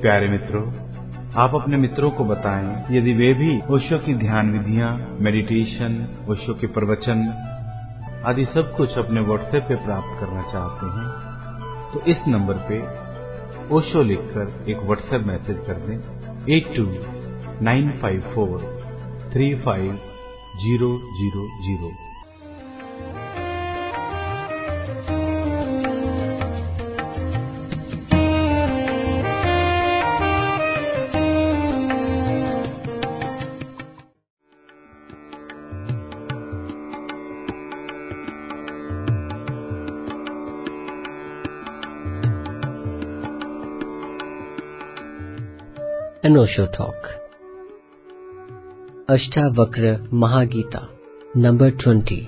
प्यारे मित्रों, आप अपने मित्रों को बताएं यदि वे भी ओशो की ध्यान विधियां, मेडिटेशन, ओशो के प्रवचन आदि सब कुछ अपने व्हाट्सएप पे प्राप्त करना चाहते हैं तो इस नंबर पे ओशो लिखकर एक व्हाट्सएप मैसेज कर दें 8295435000। An Osho Talk. Ashtavakra Mahagita, number 20.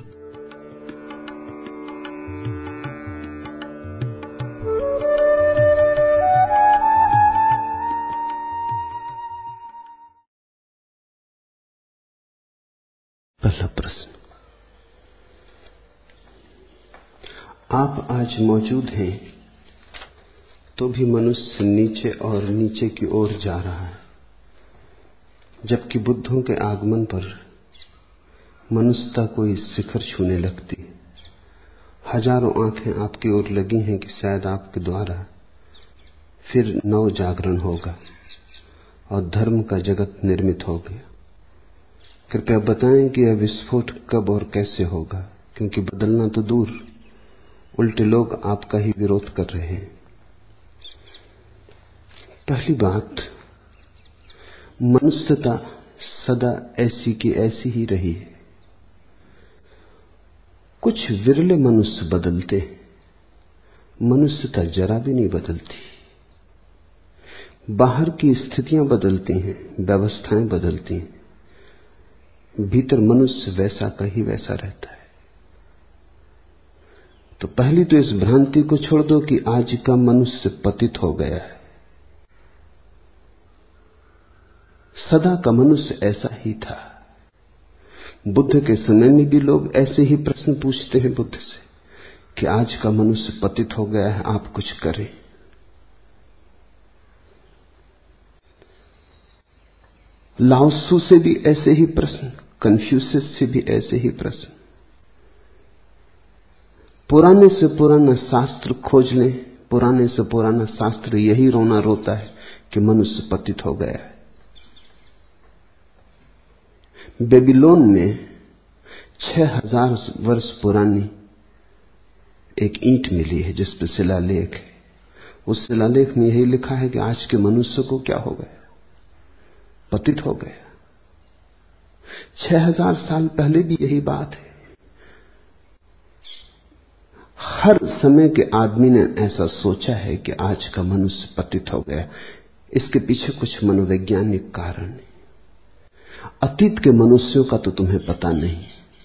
पहला प्रश्न। आप आज मौजूद हैं तो भी मनुष्य नीचे और नीचे की ओर जा रहा है, जबकि बुद्धों के आगमन पर मनुष्यता कोई शिखर छूने लगती। हजारों आंखें आपकी ओर लगी हैं कि शायद आपके द्वारा फिर नव जागरण होगा और धर्म का जगत निर्मित हो गया। कृपया बताएं कि यह विस्फोट कब और कैसे होगा, क्योंकि बदलना तो दूर, उल्टे लोग आपका ही विरोध कर रहे हैं। पहली बात, मनुष्यता सदा ऐसी की ऐसी ही रही है। कुछ विरले मनुष्य बदलते, मनुष्यता जरा भी नहीं बदलती। बाहर की स्थितियां बदलती हैं, व्यवस्थाएं बदलती हैं, भीतर मनुष्य वैसा का ही वैसा रहता है। तो पहली तो इस भ्रांति को छोड़ दो कि आज का मनुष्य पतित हो गया है। सदा का मनुष्य ऐसा ही था। बुद्ध के समय में भी लोग ऐसे ही प्रश्न पूछते हैं बुद्ध से कि आज का मनुष्य पतित हो गया है, आप कुछ करें। लाओत्सु से भी ऐसे ही प्रश्न, कन्फ्यूशियस से भी ऐसे ही प्रश्न। पुराने से पुराना शास्त्र खोज लें, पुराने से पुराना शास्त्र यही रोना रोता है कि मनुष्य पतित हो गया है। बेबीलोन में 6000 वर्ष पुरानी एक ईंट मिली है जिस पर शिलालेख है। उस शिलालेख में यही लिखा है कि आज के मनुष्य को क्या हो गया, पतित हो गया। 6000 साल पहले भी यही बात है। हर समय के आदमी ने ऐसा सोचा है कि आज का मनुष्य पतित हो गया। इसके पीछे कुछ मनोवैज्ञानिक कारण है। अतीत के मनुष्यों का तो तुम्हें पता नहीं,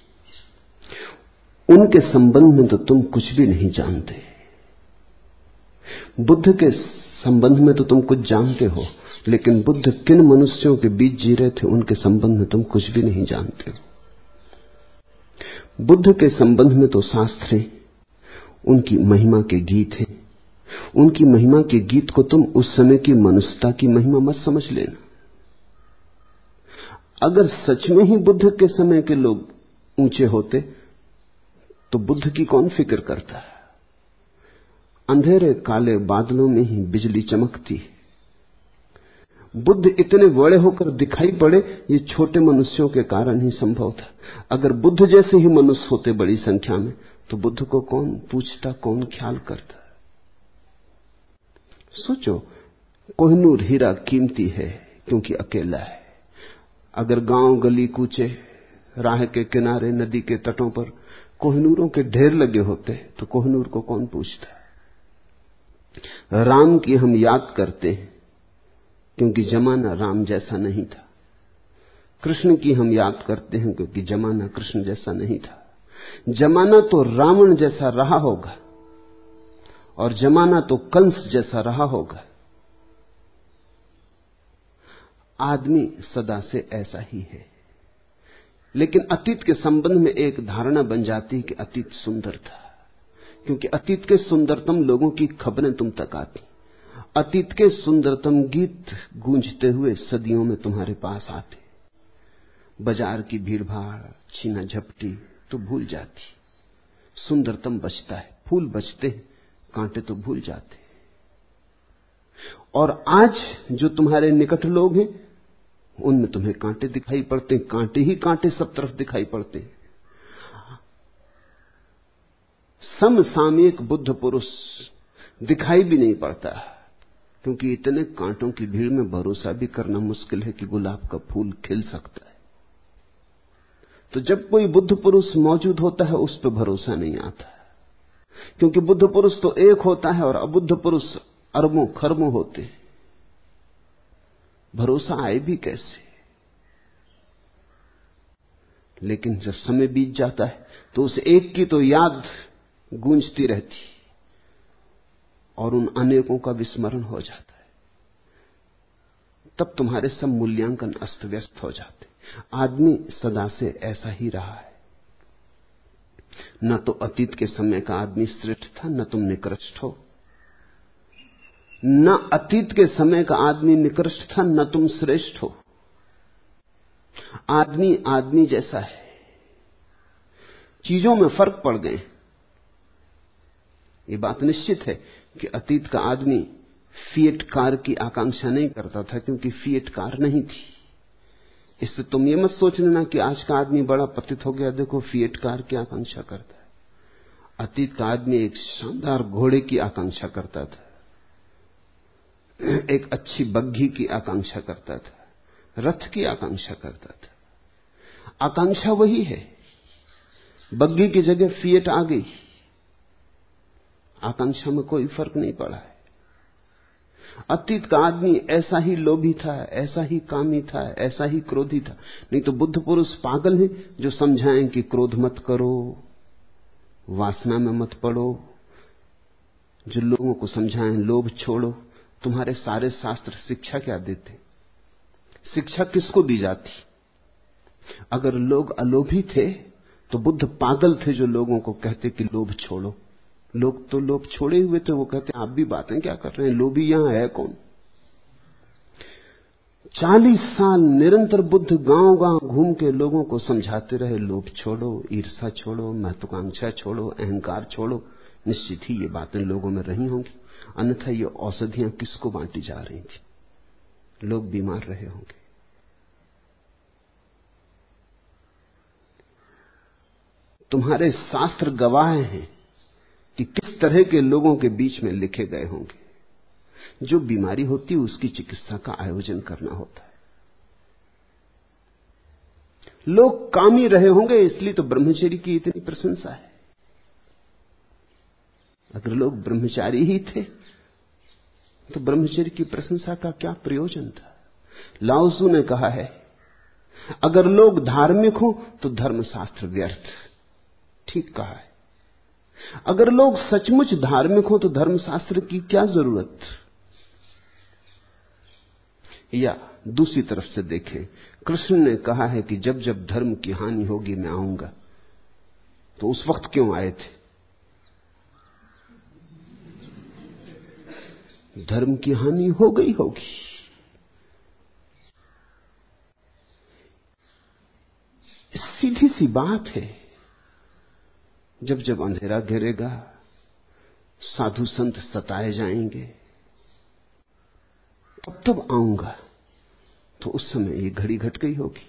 उनके संबंध में तो तुम कुछ भी नहीं जानते। बुद्ध के संबंध में तो तुम कुछ जानते हो, लेकिन बुद्ध किन मनुष्यों के बीच जी रहे थे उनके संबंध में तुम कुछ भी नहीं जानते हो। बुद्ध के संबंध में तो शास्त्र हैं, उनकी महिमा के गीत हैं। उनकी महिमा के गीत को तुम उस समय की मनुष्यता की महिमा मत समझ लेना। अगर सच में ही बुद्ध के समय के लोग ऊंचे होते तो बुद्ध की कौन फिक्र करता है। अंधेरे काले बादलों में ही बिजली चमकती। बुद्ध इतने बड़े होकर दिखाई पड़े, ये छोटे मनुष्यों के कारण ही संभव था। अगर बुद्ध जैसे ही मनुष्य होते बड़ी संख्या में तो बुद्ध को कौन पूछता, कौन ख्याल करता। सोचो, कोहिनूर हीरा कीमती है क्योंकि अकेला है। अगर गांव गली कूचे, राह के किनारे, नदी के तटों पर कोहिनूरों के ढेर लगे होते तो कोहिनूर को कौन पूछता। राम की हम याद करते हैं क्योंकि जमाना राम जैसा नहीं था। कृष्ण की हम याद करते हैं क्योंकि जमाना कृष्ण जैसा नहीं था। जमाना तो रावण जैसा रहा होगा और जमाना तो कंस जैसा रहा होगा। आदमी सदा से ऐसा ही है। लेकिन अतीत के संबंध में एक धारणा बन जाती है कि अतीत सुंदर था, क्योंकि अतीत के सुंदरतम लोगों की खबरें तुम तक आती। अतीत के सुंदरतम गीत गूंजते हुए सदियों में तुम्हारे पास आते। बाजार की भीड़भाड़, छीना झपटी तो भूल जाती, सुंदरतम बचता है, फूल बचते, कांटे तो भूल जाते। और आज जो तुम्हारे निकट लोग हैं उनमें तुम्हें कांटे दिखाई पड़ते, कांटे ही कांटे सब तरफ दिखाई पड़ते। समसामयिक बुद्ध पुरुष दिखाई भी नहीं पड़ता, क्योंकि इतने कांटों की भीड़ में भरोसा भी करना मुश्किल है कि गुलाब का फूल खिल सकता है। तो जब कोई बुद्ध पुरुष मौजूद होता है उस पर भरोसा नहीं आता, क्योंकि बुद्ध पुरुष तो एक होता है और अबुद्ध पुरुष अरबों खरबों होते हैं। भरोसा आए भी कैसे? लेकिन जब समय बीत जाता है तो उस एक की तो याद गूंजती रहती और उन अनेकों का विस्मरण हो जाता है। तब तुम्हारे सब मूल्यांकन अस्त व्यस्त हो जाते। आदमी सदा से ऐसा ही रहा है। न तो अतीत के समय का आदमी श्रेष्ठ था, न तुम निकृष्ट हो। न अतीत के समय का आदमी निकृष्ट था, न तुम श्रेष्ठ हो। आदमी आदमी जैसा है। चीजों में फर्क पड़ गए। ये बात निश्चित है कि अतीत का आदमी फिएट कार की आकांक्षा नहीं करता था, क्योंकि फिएट कार नहीं थी। इससे तुम ये मत सोच लेना कि आज का आदमी बड़ा पतित हो गया, देखो फिएट कार की आकांक्षा करता है। अतीत का आदमी एक शानदार घोड़े की आकांक्षा करता था, एक अच्छी बग्घी की आकांक्षा करता था, रथ की आकांक्षा करता था। आकांक्षा वही है। बग्घी की जगह फिएट आ गई, आकांक्षा में कोई फर्क नहीं पड़ा है। अतीत का आदमी ऐसा ही लोभी था, ऐसा ही कामी था, ऐसा ही क्रोधी था। नहीं तो बुद्ध पुरुष पागल हैं जो समझाएं कि क्रोध मत करो, वासना में मत पड़ो, जो लोगों को समझाएं लोभ छोड़ो। तुम्हारे सारे शास्त्र शिक्षा क्या देते? शिक्षा किसको दी जाती? अगर लोग अलोभी थे तो बुद्ध पागल थे जो लोगों को कहते कि लोभ छोड़ो। लोग तो लोभ छोड़े हुए थे, वो कहते आप भी बातें क्या कर रहे हैं, लोभी यहां है कौन? 40 साल निरंतर बुद्ध गांव गांव घूम के लोगों को समझाते रहे, लोभ छोड़ो, ईर्ष्या छोड़ो, महत्वाकांक्षा छोड़ो, अहंकार छोड़ो। निश्चित ही ये बातें लोगों में रही होंगी, अन्यथा ये औषधियां किसको बांटी जा रही थी? लोग बीमार रहे होंगे। तुम्हारे शास्त्र गवाह हैं कि किस तरह के लोगों के बीच में लिखे गए होंगे। जो बीमारी होती है उसकी चिकित्सा का आयोजन करना होता है। लोग कामी रहे होंगे, इसलिए तो ब्रह्मचर्य की इतनी प्रशंसा है। अगर लोग ब्रह्मचारी ही थे तो ब्रह्मचर्य की प्रशंसा का क्या प्रयोजन था? लाओ त्सु ने कहा है, अगर लोग धार्मिक हो तो धर्मशास्त्र व्यर्थ। ठीक कहा है। अगर लोग सचमुच धार्मिक हो तो धर्मशास्त्र की क्या जरूरत? या दूसरी तरफ से देखें, कृष्ण ने कहा है कि जब जब धर्म की हानि होगी मैं आऊंगा। तो उस वक्त क्यों आए थे? धर्म की हानि हो गई होगी। सीधी सी बात है। जब जब अंधेरा घेरेगा, साधु संत सताए जाएंगे, तब आऊंगा। तो उस समय ये घड़ी घट गई होगी।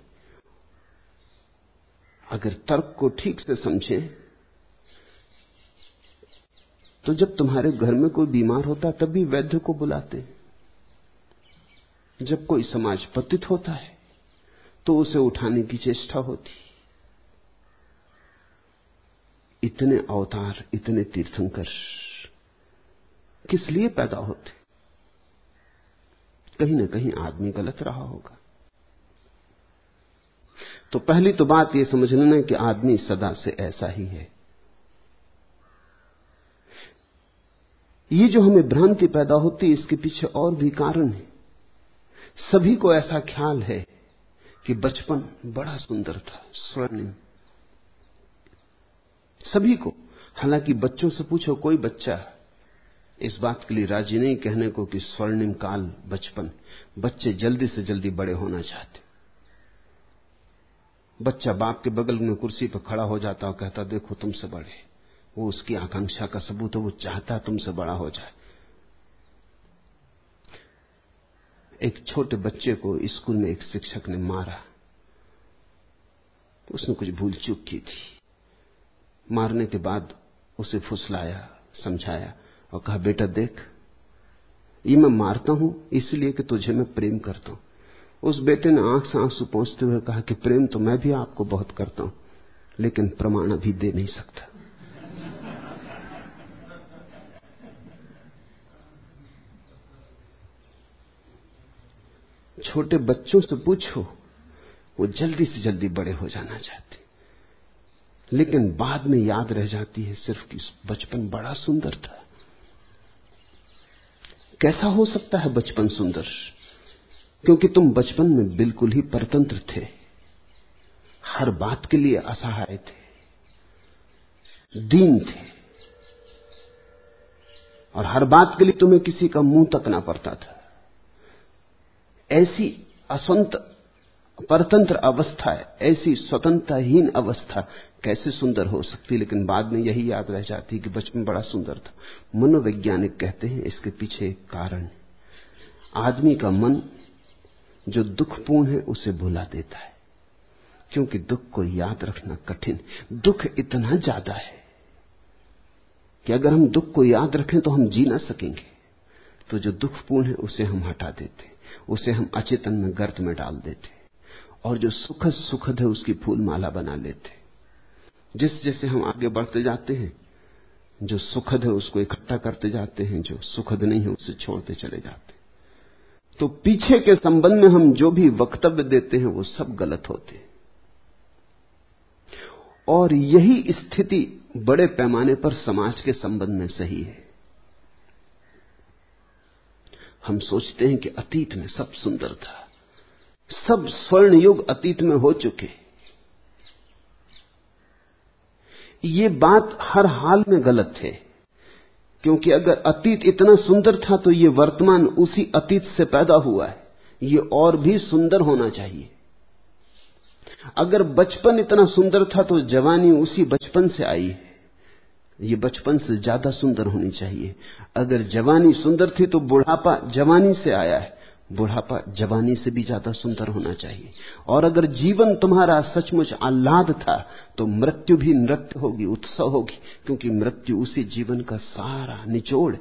अगर तर्क को ठीक से समझें तो जब तुम्हारे घर में कोई बीमार होता तब भी वैद्य को बुलाते। जब कोई समाज पतित होता है तो उसे उठाने की चेष्टा होती। इतने अवतार, इतने तीर्थंकर किस लिए पैदा होते? कहीं ना कहीं आदमी गलत रहा होगा। तो पहली तो बात यह समझ लेना कि आदमी सदा से ऐसा ही है। ये जो हमें भ्रांति पैदा होती है इसके पीछे और भी कारण है। सभी को ऐसा ख्याल है कि बचपन बड़ा सुंदर था, स्वर्णिम। सभी को। हालांकि बच्चों से पूछो, कोई बच्चा इस बात के लिए राजी नहीं कहने को कि स्वर्णिम काल बचपन। बच्चे जल्दी से जल्दी बड़े होना चाहते। बच्चा बाप के बगल में कुर्सी पर खड़ा हो जाता और कहता देखो तुमसे बड़े। वो उसकी आकांक्षा का सबूत है, वो चाहता तुमसे बड़ा हो जाए। एक छोटे बच्चे को स्कूल में एक शिक्षक ने मारा। उसने कुछ भूल चूक की थी। मारने के बाद उसे फुसलाया, समझाया और कहा बेटा देख, ये मैं मारता हूं इसलिए कि तुझे मैं प्रेम करता हूं। उस बेटे ने आंख से आंसू पोंछते हुए कहा कि प्रेम तो मैं भी आपको बहुत करता हूं, लेकिन प्रमाण अभी दे नहीं सकता। छोटे बच्चों से पूछो, वो जल्दी से जल्दी बड़े हो जाना चाहते, लेकिन बाद में याद रह जाती है सिर्फ कि बचपन बड़ा सुंदर था। कैसा हो सकता है बचपन सुंदर? क्योंकि तुम बचपन में बिल्कुल ही परतंत्र थे, हर बात के लिए असहाय थे, दीन थे, और हर बात के लिए तुम्हें किसी का मुंह तकना पड़ता था। ऐसी परतंत्र अवस्था, ऐसी स्वतंत्रहीन अवस्था कैसे सुंदर हो सकती? लेकिन बाद में यही याद रह जाती कि बचपन बड़ा सुंदर था। मनोवैज्ञानिक कहते हैं इसके पीछे एक कारण है। आदमी का मन जो दुखपूर्ण है उसे भुला देता है, क्योंकि दुख को याद रखना कठिन। दुख इतना ज्यादा है कि अगर हम दुख को याद रखें तो हम जी ना सकेंगे। तो जो दुखपूर्ण है उसे हम हटा देते, उसे हम अचेतन में गर्त में डाल देते, और जो सुखद सुखद है उसकी फूल माला बना लेते। जिस जैसे हम आगे बढ़ते जाते हैं, जो सुखद है उसको इकट्ठा करते जाते हैं, जो सुखद नहीं है उसे छोड़ते चले जाते। तो पीछे के संबंध में हम जो भी वक्तव्य देते हैं वो सब गलत होते हैं। और यही स्थिति बड़े पैमाने पर समाज के संबंध में सही है। हम सोचते हैं कि अतीत में सब सुंदर था, सब स्वर्ण युग अतीत में हो चुके। ये बात हर हाल में गलत है, क्योंकि अगर अतीत इतना सुंदर था तो ये वर्तमान उसी अतीत से पैदा हुआ है, ये और भी सुंदर होना चाहिए। अगर बचपन इतना सुंदर था तो जवानी उसी बचपन से आई है, ये बचपन से ज्यादा सुंदर होनी चाहिए। अगर जवानी सुंदर थी तो बुढ़ापा जवानी से आया है, बुढ़ापा जवानी से भी ज्यादा सुंदर होना चाहिए। और अगर जीवन तुम्हारा सचमुच आह्लाद था तो मृत्यु भी नृत्य होगी, उत्सव होगी, क्योंकि मृत्यु उसी जीवन का सारा निचोड़ है।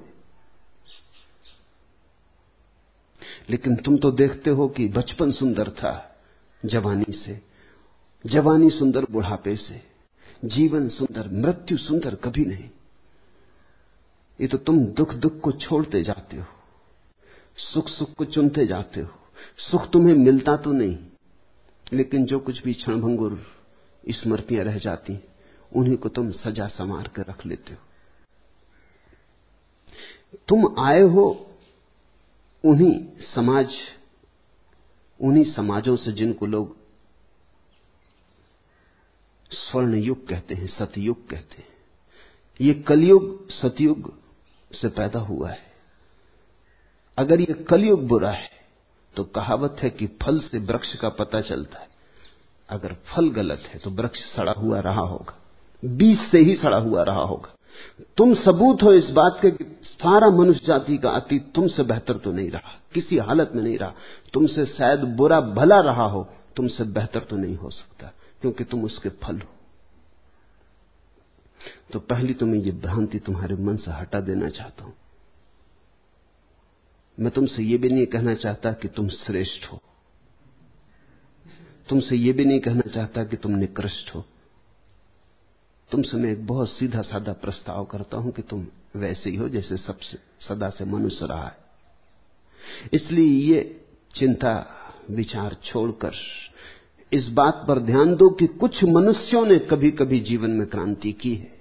लेकिन तुम तो देखते हो कि बचपन सुंदर था जवानी से, जवानी सुंदर बुढ़ापे से, जीवन सुंदर, मृत्यु सुंदर कभी नहीं। ये तो तुम दुख दुख को छोड़ते जाते हो, सुख सुख को चुनते जाते हो। सुख तुम्हें मिलता तो नहीं, लेकिन जो कुछ भी क्षणभंगुर स्मृतियां रह जाती उन्हीं को तुम सजा संवार कर रख लेते हो। तुम आए हो उन्हीं समाजों से जिनको लोग स्वर्ण युग कहते हैं, सतयुग कहते हैं। ये कलयुग सतयुग से पैदा हुआ है। अगर ये कलयुग बुरा है तो कहावत है कि फल से वृक्ष का पता चलता है। अगर फल गलत है तो वृक्ष सड़ा हुआ रहा होगा, बीज से ही सड़ा हुआ रहा होगा। तुम सबूत हो इस बात के कि सारा मनुष्य जाति का अतीत तुमसे बेहतर तो नहीं रहा, किसी हालत में नहीं रहा। तुमसे शायद बुरा भला रहा हो, तुमसे बेहतर तो नहीं हो सकता, क्योंकि तुम उसके फल हो। तो पहली तो मैं ये भ्रांति तुम्हारे मन से हटा देना चाहता हूं। मैं तुमसे ये भी नहीं कहना चाहता कि तुम श्रेष्ठ हो, तुमसे ये भी नहीं कहना चाहता कि तुम निकृष्ट हो। तुमसे मैं एक बहुत सीधा साधा प्रस्ताव करता हूं कि तुम वैसे ही हो जैसे सबसे सदा से मनुष्य रहा है। इसलिए ये चिंता विचार छोड़कर इस बात पर ध्यान दो कि कुछ मनुष्यों ने कभी कभी जीवन में क्रांति की है।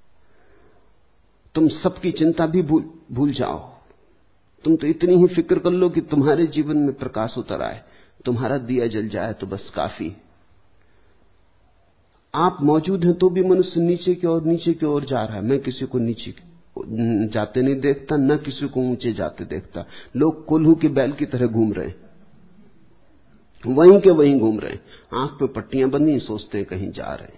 तुम सबकी चिंता भी भूल जाओ। तुम तो इतनी ही फिक्र कर लो कि तुम्हारे जीवन में प्रकाश उतर आए, तुम्हारा दिया जल जाए तो बस काफी। आप मौजूद हैं तो भी मनुष्य नीचे की ओर जा रहा है। मैं किसी को नीचे जाते नहीं देखता, न किसी को ऊंचे जाते देखता। लोग कोल्हू के बैल की तरह घूम रहे हैं, वहीं के वहीं घूम रहे हैं, आंख पे पट्टियां बंधी, सोचते हैं कहीं जा रहे हैं।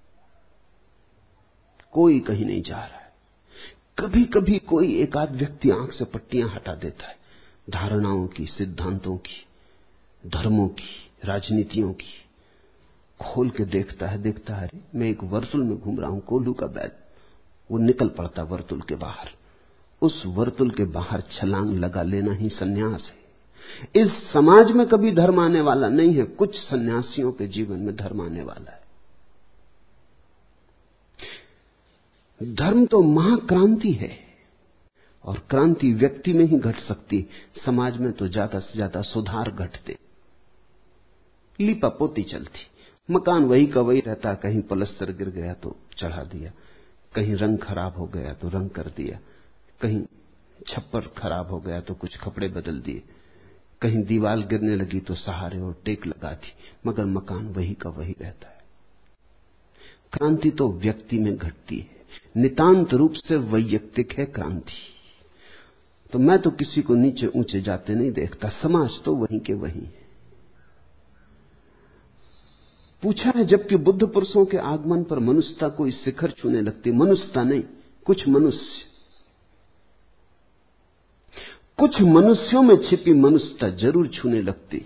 कोई कहीं नहीं जा रहा है। कभी कभी कोई एकाध व्यक्ति आंख से पट्टियां हटा देता है, धारणाओं की, सिद्धांतों की, धर्मों की, राजनीतियों की, खोल के देखता है, अरे मैं एक वर्तुल में घूम रहा हूं, कोल्हू का बैल। वो निकल पड़ता वर्तुल के बाहर। उस वर्तुल के बाहर छलांग लगा लेना ही सन्यास है। इस समाज में कभी धर्म आने वाला नहीं है, कुछ सन्यासियों के जीवन में धर्म आने वाला है। धर्म तो महाक्रांति है, और क्रांति व्यक्ति में ही घट सकती, समाज में तो ज्यादा से ज्यादा सुधार घटते। लीपा पोती चलती, मकान वही का वही रहता, कहीं पलस्तर गिर गया तो चढ़ा दिया, कहीं रंग खराब हो गया तो रंग कर दिया, कहीं छप्पर खराब हो गया तो कुछ कपड़े बदल दिए, कहीं दीवार गिरने लगी तो सहारे और टेक लगा दी, मगर मकान वही का वही रहता है। क्रांति तो व्यक्ति में घटती है, नितांत रूप से वैयक्तिक है क्रांति। तो मैं तो किसी को नीचे ऊंचे जाते नहीं देखता, समाज तो वहीं के वहीं है। पूछा है, जबकि बुद्ध पुरुषों के आगमन पर मनुष्यता कोई शिखर छूने लगती, मनुष्यता नहीं, कुछ मनुष्य, कुछ मनुष्यों में छिपी मनुष्यता जरूर छूने लगती।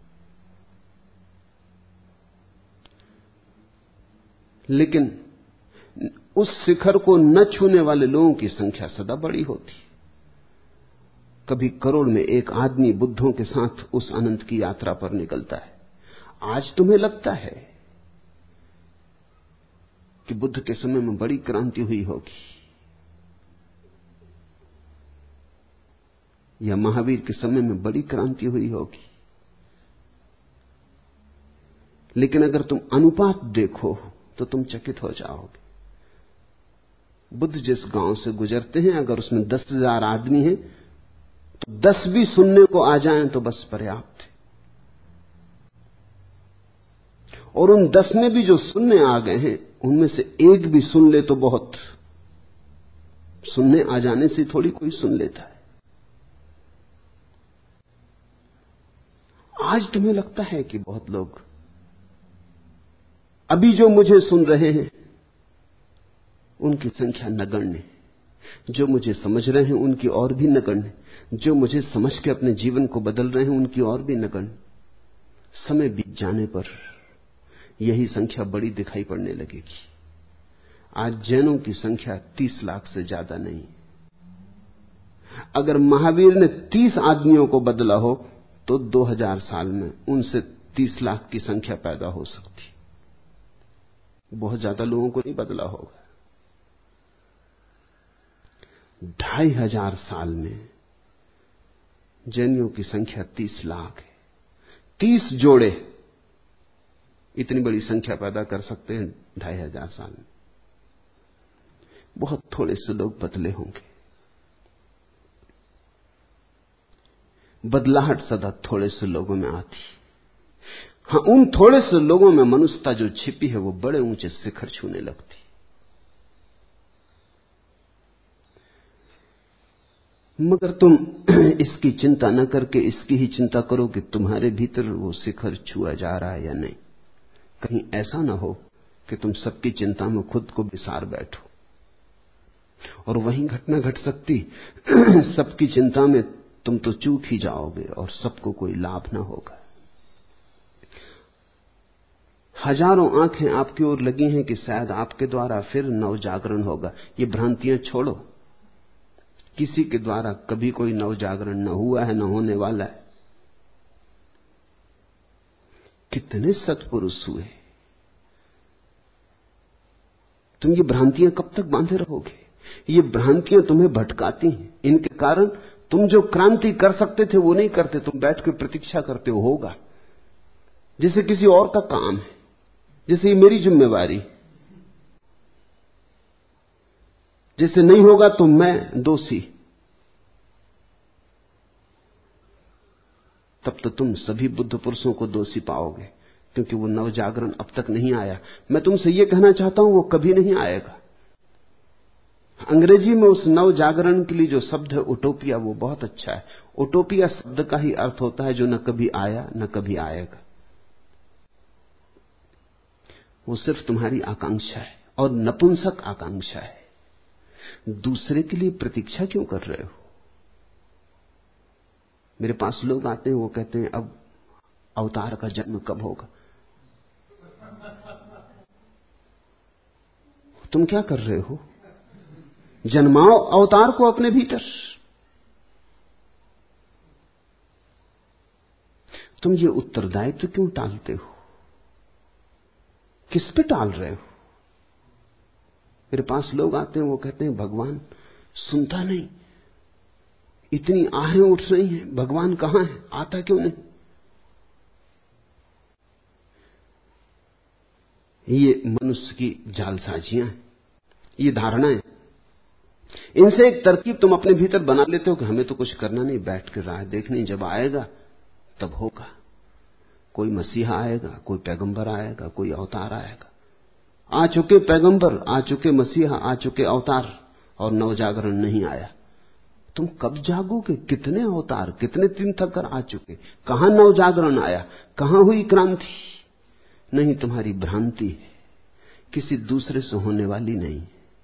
लेकिन उस शिखर को न छूने वाले लोगों की संख्या सदा बड़ी होती। कभी करोड़ में एक आदमी बुद्धों के साथ उस अनंत की यात्रा पर निकलता है। आज तुम्हें लगता है कि बुद्ध के समय में बड़ी क्रांति हुई होगी, या महावीर के समय में बड़ी क्रांति हुई होगी, लेकिन अगर तुम अनुपात देखो तो तुम चकित हो जाओगे। बुद्ध जिस गांव से गुजरते हैं, अगर उसमें 10,000 आदमी हैं तो 10 भी सुनने को आ जाएं तो बस पर्याप्त है। और उन 10 में भी जो सुनने आ गए हैं, उनमें से एक भी सुन ले तो बहुत। सुनने आ जाने से थोड़ी कोई सुन लेता है। आज तुम्हें लगता है कि बहुत लोग अभी जो मुझे सुन रहे हैं उनकी संख्या नगण्य, जो मुझे समझ रहे हैं उनकी और भी नगण्य, जो मुझे समझ के अपने जीवन को बदल रहे हैं उनकी और भी नगण्य। समय बीत जाने पर यही संख्या बड़ी दिखाई पड़ने लगेगी। आज जैनों की संख्या 30 लाख से ज्यादा नहीं। अगर महावीर ने 30 आदमियों को बदला हो तो 2000 साल में उनसे 30 लाख की संख्या पैदा हो सकती। बहुत ज्यादा लोगों को नहीं बदला होगा। 2500 साल में जैनियों की संख्या 30 लाख है। 30 जोड़े इतनी बड़ी संख्या पैदा कर सकते हैं 2500 साल में। बहुत थोड़े से लोग बदले होंगे। बदलाहट सदा थोड़े से लोगों में आती। हां, उन थोड़े से लोगों में मनुष्यता जो छिपी है वो बड़े ऊंचे शिखर छूने लगती। मगर तुम इसकी चिंता न करके इसकी ही चिंता करो कि तुम्हारे भीतर वो शिखर छुआ जा रहा है या नहीं। कहीं ऐसा ना हो कि तुम सबकी चिंता में खुद को बिसार बैठो। और वहीं घटना घट सकती, सबकी चिंता में तुम तो चूक ही जाओगे और सबको कोई लाभ ना होगा। हजारों आंखें आपकी ओर लगी हैं कि शायद आपके द्वारा फिर नव जागरण होगा। ये भ्रांतियां छोड़ो। किसी के द्वारा कभी कोई नव जागरण न हुआ है, न होने वाला है। कितने सत्पुरुष हुए। तुम ये भ्रांतियां कब तक बांधे रहोगे? ये भ्रांतियां तुम्हें भटकाती हैं। इनके कारण तुम जो क्रांति कर सकते थे वो नहीं करते। तुम बैठ के प्रतीक्षा करते हो होगा, जैसे किसी और का काम है, जैसे ये मेरी जिम्मेवारी, जैसे नहीं होगा तो मैं दोषी। तब तो तुम सभी बुद्ध पुरुषों को दोषी पाओगे, क्योंकि वो नव जागरण अब तक नहीं आया। मैं तुमसे ये कहना चाहता हूं वो कभी नहीं आएगा। अंग्रेजी में उस नव जागरण के लिए जो शब्द है उटोपिया, वो बहुत अच्छा है। उटोपिया शब्द का ही अर्थ होता है जो न कभी आया न कभी आएगा। वो सिर्फ तुम्हारी आकांक्षा है, और नपुंसक आकांक्षा है। दूसरे के लिए प्रतीक्षा क्यों कर रहे हो? मेरे पास लोग आते हैं, वो कहते हैं अब अवतार का जन्म कब होगा? तुम क्या कर रहे हो? जन्माओ अवतार को अपने भीतर। तुम ये उत्तरदायित्व क्यों टालते हो? किस पे टाल रहे हो? मेरे पास लोग आते हैं, वो कहते हैं भगवान सुनता नहीं, इतनी आहें उठ रही हैं, भगवान कहां है, आता क्यों नहीं? ये मनुष्य की जालसाजियां हैं, ये धारणाएं। इनसे एक तरकीब तुम अपने भीतर बना लेते हो कि हमें तो कुछ करना नहीं, बैठ के राह देखनी, जब आएगा तब होगा। कोई मसीहा आएगा, कोई पैगंबर आएगा, कोई अवतार आएगा। आ चुके पैगंबर, आ चुके मसीहा, आ चुके अवतार, और नवजागरण नहीं आया। तुम कब जागोगे? कितने अवतार, कितने तीर्थंकर आ चुके, कहां नवजागरण आया, कहां हुई क्रांति? नहीं, तुम्हारी भ्रांति है, किसी दूसरे से होने वाली नहीं,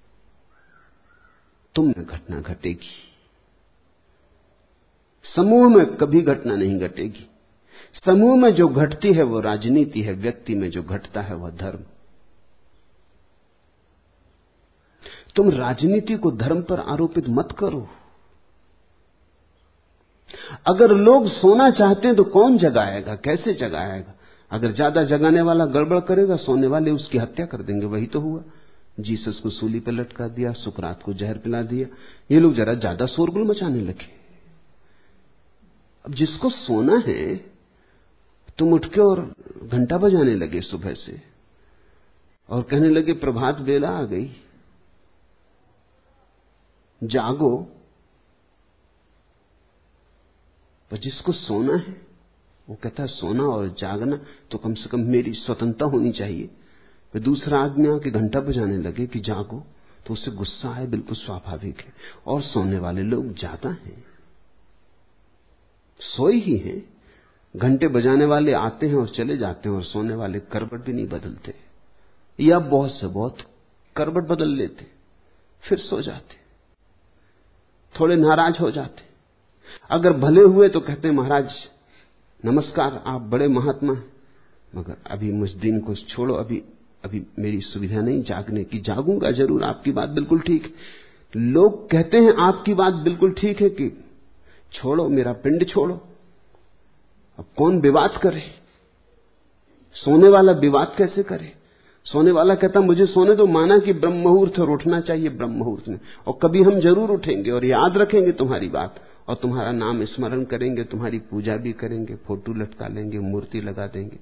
तुम में घटना घटेगी। समूह में कभी घटना नहीं घटेगी। समूह में जो घटती है वो राजनीति है, व्यक्ति में जो घटता है वह धर्म। तुम राजनीति को धर्म पर आरोपित मत करो। अगर लोग सोना चाहते हैं तो कौन जगाएगा, कैसे जगाएगा? अगर ज्यादा जगाने वाला गड़बड़ करेगा, सोने वाले उसकी हत्या कर देंगे। वही तो हुआ, जीसस को सूली पर लटका दिया, सुकरात को जहर पिला दिया। ये लोग जरा ज्यादा शोरगुल मचाने लगे। अब जिसको सोना है, तुम उठ के और घंटा बजाने लगे सुबह से और कहने लगे प्रभात बेला आ गई, जागो। पर जिसको सोना है वो कहता है सोना और जागना तो कम से कम मेरी स्वतंत्रता होनी चाहिए। फिर दूसरा आदमी आके घंटा बजाने लगे कि जागो, तो उससे गुस्सा आए, बिल्कुल स्वाभाविक है। और सोने वाले लोग ज्यादा हैं, सोए ही हैं। घंटे बजाने वाले आते हैं और चले जाते हैं, और सोने वाले करवट भी नहीं बदलते, या बहुत से बहुत करवट बदल लेते, फिर सो जाते, थोड़े नाराज हो जाते। अगर भले हुए तो कहते हैं महाराज नमस्कार, आप बड़े महात्मा हैं, मगर अभी मुझ दिन को छोड़ो, अभी मेरी सुविधा नहीं जागने की। जागूंगा जरूर, आपकी बात बिल्कुल ठीक। लोग कहते हैं आपकी बात बिल्कुल ठीक है कि छोड़ो, मेरा पिंड छोड़ो। अब कौन विवाद करे? सोने वाला विवाद कैसे करे? सोने वाला कहता मुझे सोने दो, माना कि ब्रह्म मुहूर्त और उठना चाहिए ब्रह्म मुहूर्त में, और कभी हम जरूर उठेंगे और याद रखेंगे तुम्हारी बात, और तुम्हारा नाम स्मरण करेंगे, तुम्हारी पूजा भी करेंगे, फोटो लटका लेंगे, मूर्ति लगा देंगे,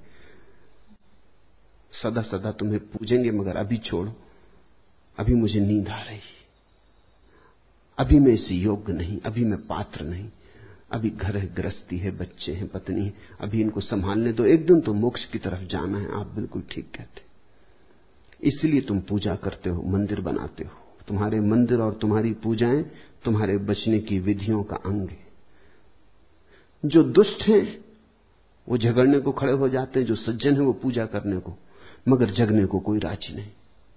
सदा सदा तुम्हें पूजेंगे। मगर अभी छोड़ो, अभी मुझे नींद आ रही, अभी मैं इस योग्य नहीं, अभी मैं पात्र नहीं, अभी घर है, गृहस्थी है, बच्चे हैं, पत्नी है, अभी इनको संभालने दो, एक दिन तो मोक्ष की तरफ जाना है। आप बिल्कुल ठीक कहते। इसलिए तुम पूजा करते हो, मंदिर बनाते हो। तुम्हारे मंदिर और तुम्हारी पूजाएं तुम्हारे बचने की विधियों का अंग है। जो दुष्ट हैं वो झगड़ने को खड़े हो जाते हैं, जो सज्जन है वो पूजा करने को, मगर जगने को कोई राजी नहीं।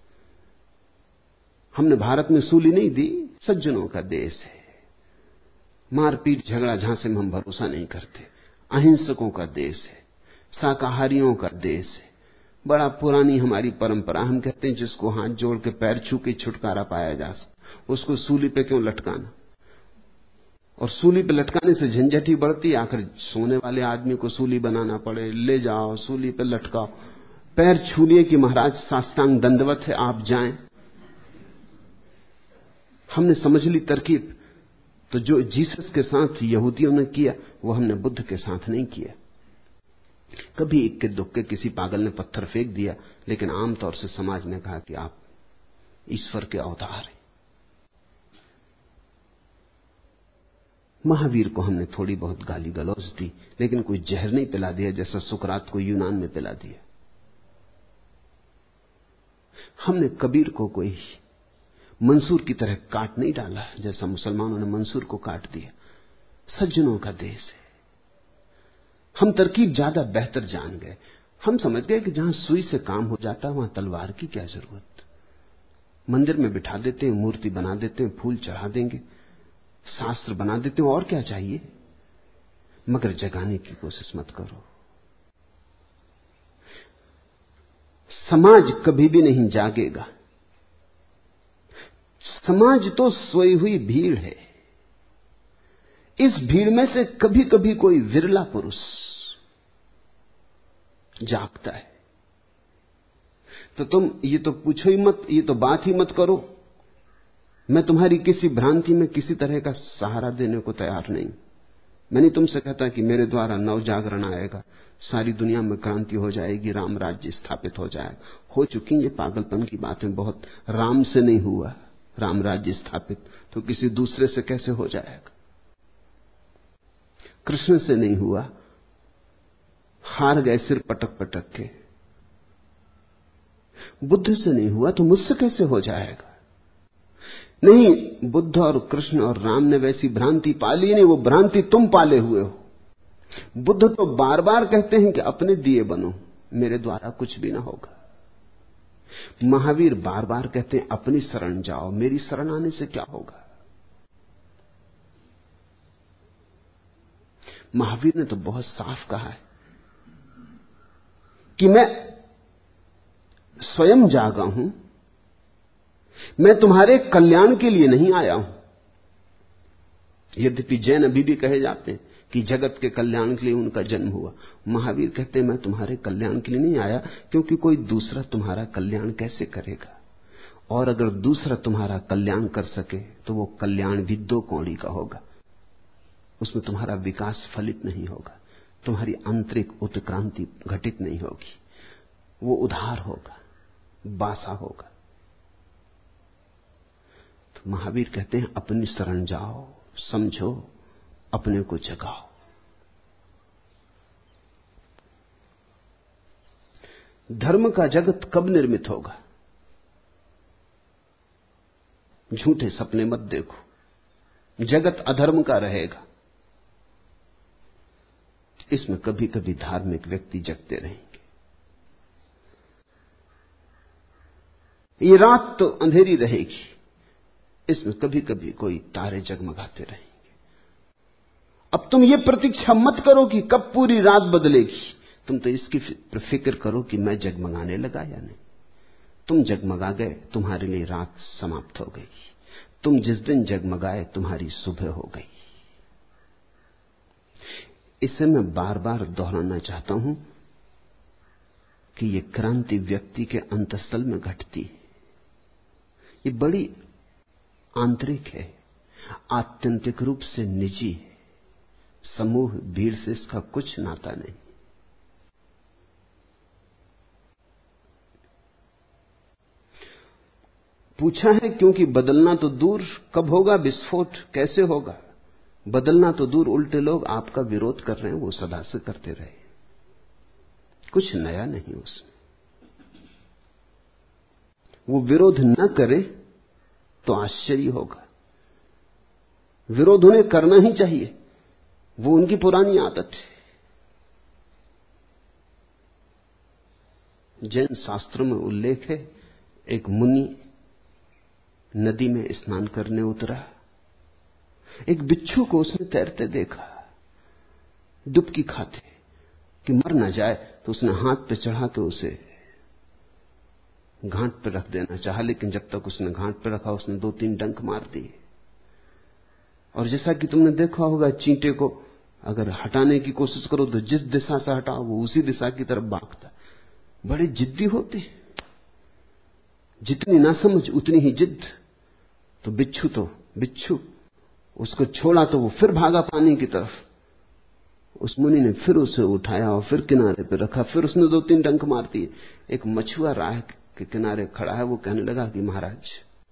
हमने भारत में सूली नहीं दी, सज्जनों का देश है। मारपीट झगड़ा झांसे में हम भरोसा नहीं करते। अहिंसकों का देश है, शाकाहारियों का देश है। बड़ा पुरानी हमारी परंपरा। हम कहते हैं जिसको हाथ जोड़ के पैर छू के छुटकारा पाया जा सकता, उसको सूली पे क्यों लटकाना? और सूली पे लटकाने से झंझट ही बढ़ती है। आखिर सोने वाले आदमी को सूली बनाना पड़े, ले जाओ सूली पे लटकाओ, पैर छू लिए कि महाराज साष्टांग दंडवत है, आप जाएं। हमने समझ ली तरकीब। तो जो जीसस के साथ यहूदियों ने किया वो हमने बुद्ध के साथ नहीं किया। कभी इक्के दुक्के किसी पागल ने पत्थर फेंक दिया, लेकिन आमतौर से समाज ने कहा कि आप ईश्वर के अवतार हैं। महावीर को हमने थोड़ी बहुत गाली गलौज दी, लेकिन कोई जहर नहीं पिला दिया जैसा सुकरात को यूनान में पिला दिया। हमने कबीर को कोई मंसूर की तरह काट नहीं डाला जैसा मुसलमानों ने मंसूर को काट दिया। सज्जनों का देश है। हम तरकीब ज्यादा बेहतर जान गए। हम समझ गए कि जहां सुई से काम हो जाता है वहां तलवार की क्या जरूरत। मंदिर में बिठा देते हैं, मूर्ति बना देते हैं, फूल चढ़ा देंगे, शास्त्र बना देते हैं, और क्या चाहिए। मगर जगाने की कोशिश मत करो। समाज कभी भी नहीं जागेगा। समाज तो सोई हुई भीड़ है। इस भीड़ में से कभी कभी कोई विरला पुरुष जागता है। तो तुम ये तो पूछो ही मत, ये तो बात ही मत करो। मैं तुम्हारी किसी भ्रांति में किसी तरह का सहारा देने को तैयार नहीं। मैं नहीं तुमसे कहता कि मेरे द्वारा नव जागरण आएगा, सारी दुनिया में क्रांति हो जाएगी, राम राज्य स्थापित हो जाएगा। हो चुकी ये पागलपन की बातें बहुत। राम से नहीं हुआ राम राज्य स्थापित, तो किसी दूसरे से कैसे हो जाएगा। कृष्ण से नहीं हुआ, हार गए सिर पटक पटक के। बुद्ध से नहीं हुआ तो मुझसे कैसे हो जाएगा। नहीं, बुद्ध और कृष्ण और राम ने वैसी भ्रांति पाली नहीं, वो भ्रांति तुम पाले हुए हो। बुद्ध तो बार बार कहते हैं कि अपने दिए बनो, मेरे द्वारा कुछ भी ना होगा। महावीर बार बार कहते हैं अपनी शरण जाओ, मेरी शरण आने से क्या होगा। महावीर ने तो बहुत साफ कहा है कि मैं स्वयं जागा हूं, मैं तुम्हारे कल्याण के लिए नहीं आया हूं। यद्यपि जैन अभी भी कहे जाते हैं कि जगत के कल्याण के लिए उनका जन्म हुआ। महावीर कहते हैं मैं तुम्हारे कल्याण के लिए नहीं आया, क्योंकि कोई दूसरा तुम्हारा कल्याण कैसे करेगा। और अगर दूसरा तुम्हारा कल्याण कर सके तो वो कल्याण भी दो कौड़ी का होगा। उसमें तुम्हारा विकास फलित नहीं होगा, तुम्हारी आंतरिक उत्क्रांति घटित नहीं होगी। वो उधार होगा, बासा होगा। तो महावीर कहते हैं अपनी शरण जाओ, समझो, अपने को जगाओ। धर्म का जगत कब निर्मित होगा। झूठे सपने मत देखो, जगत अधर्म का रहेगा। इसमें कभी कभी धार्मिक व्यक्ति जगते रहेंगे। ये रात तो अंधेरी रहेगी, इसमें कभी कभी कोई तारे जगमगाते रहेंगे। अब तुम ये प्रतीक्षा मत करो कि कब पूरी रात बदलेगी, तुम तो इसकी फिक्र करो कि मैं जगमगाने लगा या नहीं। तुम जगमगा गए, तुम्हारे लिए रात समाप्त हो गई। तुम जिस दिन जगमगाए तुम्हारी सुबह हो गई। इसे मैं बार बार दोहराना चाहता हूं कि यह क्रांति व्यक्ति के अंतस्थल में घटती है। ये बड़ी आंतरिक है, आत्यंतिक रूप से निजी है। समूह भीड़ से इसका कुछ नाता नहीं। पूछा है क्योंकि बदलना तो दूर, कब होगा विस्फोट, कैसे होगा। बदलना तो दूर, उल्टे लोग आपका विरोध कर रहे हैं, वो सदा से करते रहे, कुछ नया नहीं उसमें। वो विरोध न करे तो आश्चर्य होगा। विरोध उन्हें करना ही चाहिए, वो उनकी पुरानी आदत है। जैन शास्त्रों में उल्लेख है, एक मुनि नदी में स्नान करने उतरा। एक बिच्छू को उसने तैरते देखा, डुबकी खाते कि मर ना जाए, तो उसने हाथ पे चढ़ा के उसे घाट पर रख देना चाहा, लेकिन जब तक उसने घाट पर रखा उसने 2-3 डंक मार दिए। और जैसा कि तुमने देखा होगा, चींटे को अगर हटाने की कोशिश करो तो जिस दिशा से हटाओ वो उसी दिशा की तरफ भागता। बड़े जिद्दी होते हैं, जितनी ना समझ उतनी ही जिद्द। तो बिच्छू उसको छोड़ा तो वो फिर भागा पानी की तरफ। उस मुनि ने फिर उसे उठाया और फिर किनारे पे रखा, फिर उसने 2-3 डंक मार दिए। एक मछुआ राह के किनारे खड़ा है, वो कहने लगा कि महाराज,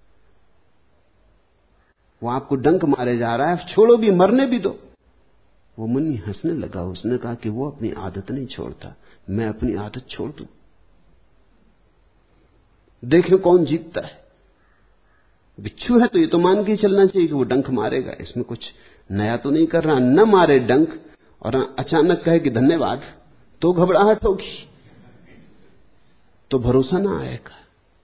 वो आपको डंक मारे जा रहा है, छोड़ो भी, मरने भी दो। वो मुनि हंसने लगा। उसने कहा कि वो अपनी आदत नहीं छोड़ता, मैं अपनी आदत छोड़ दूं, देखें कौन जीतता है। बिच्छू है तो ये तो मान के चलना चाहिए कि वो डंक मारेगा, इसमें कुछ नया तो नहीं कर रहा। न मारे डंक और अचानक कहे कि धन्यवाद, तो घबराहट होगी, तो भरोसा ना आएगा।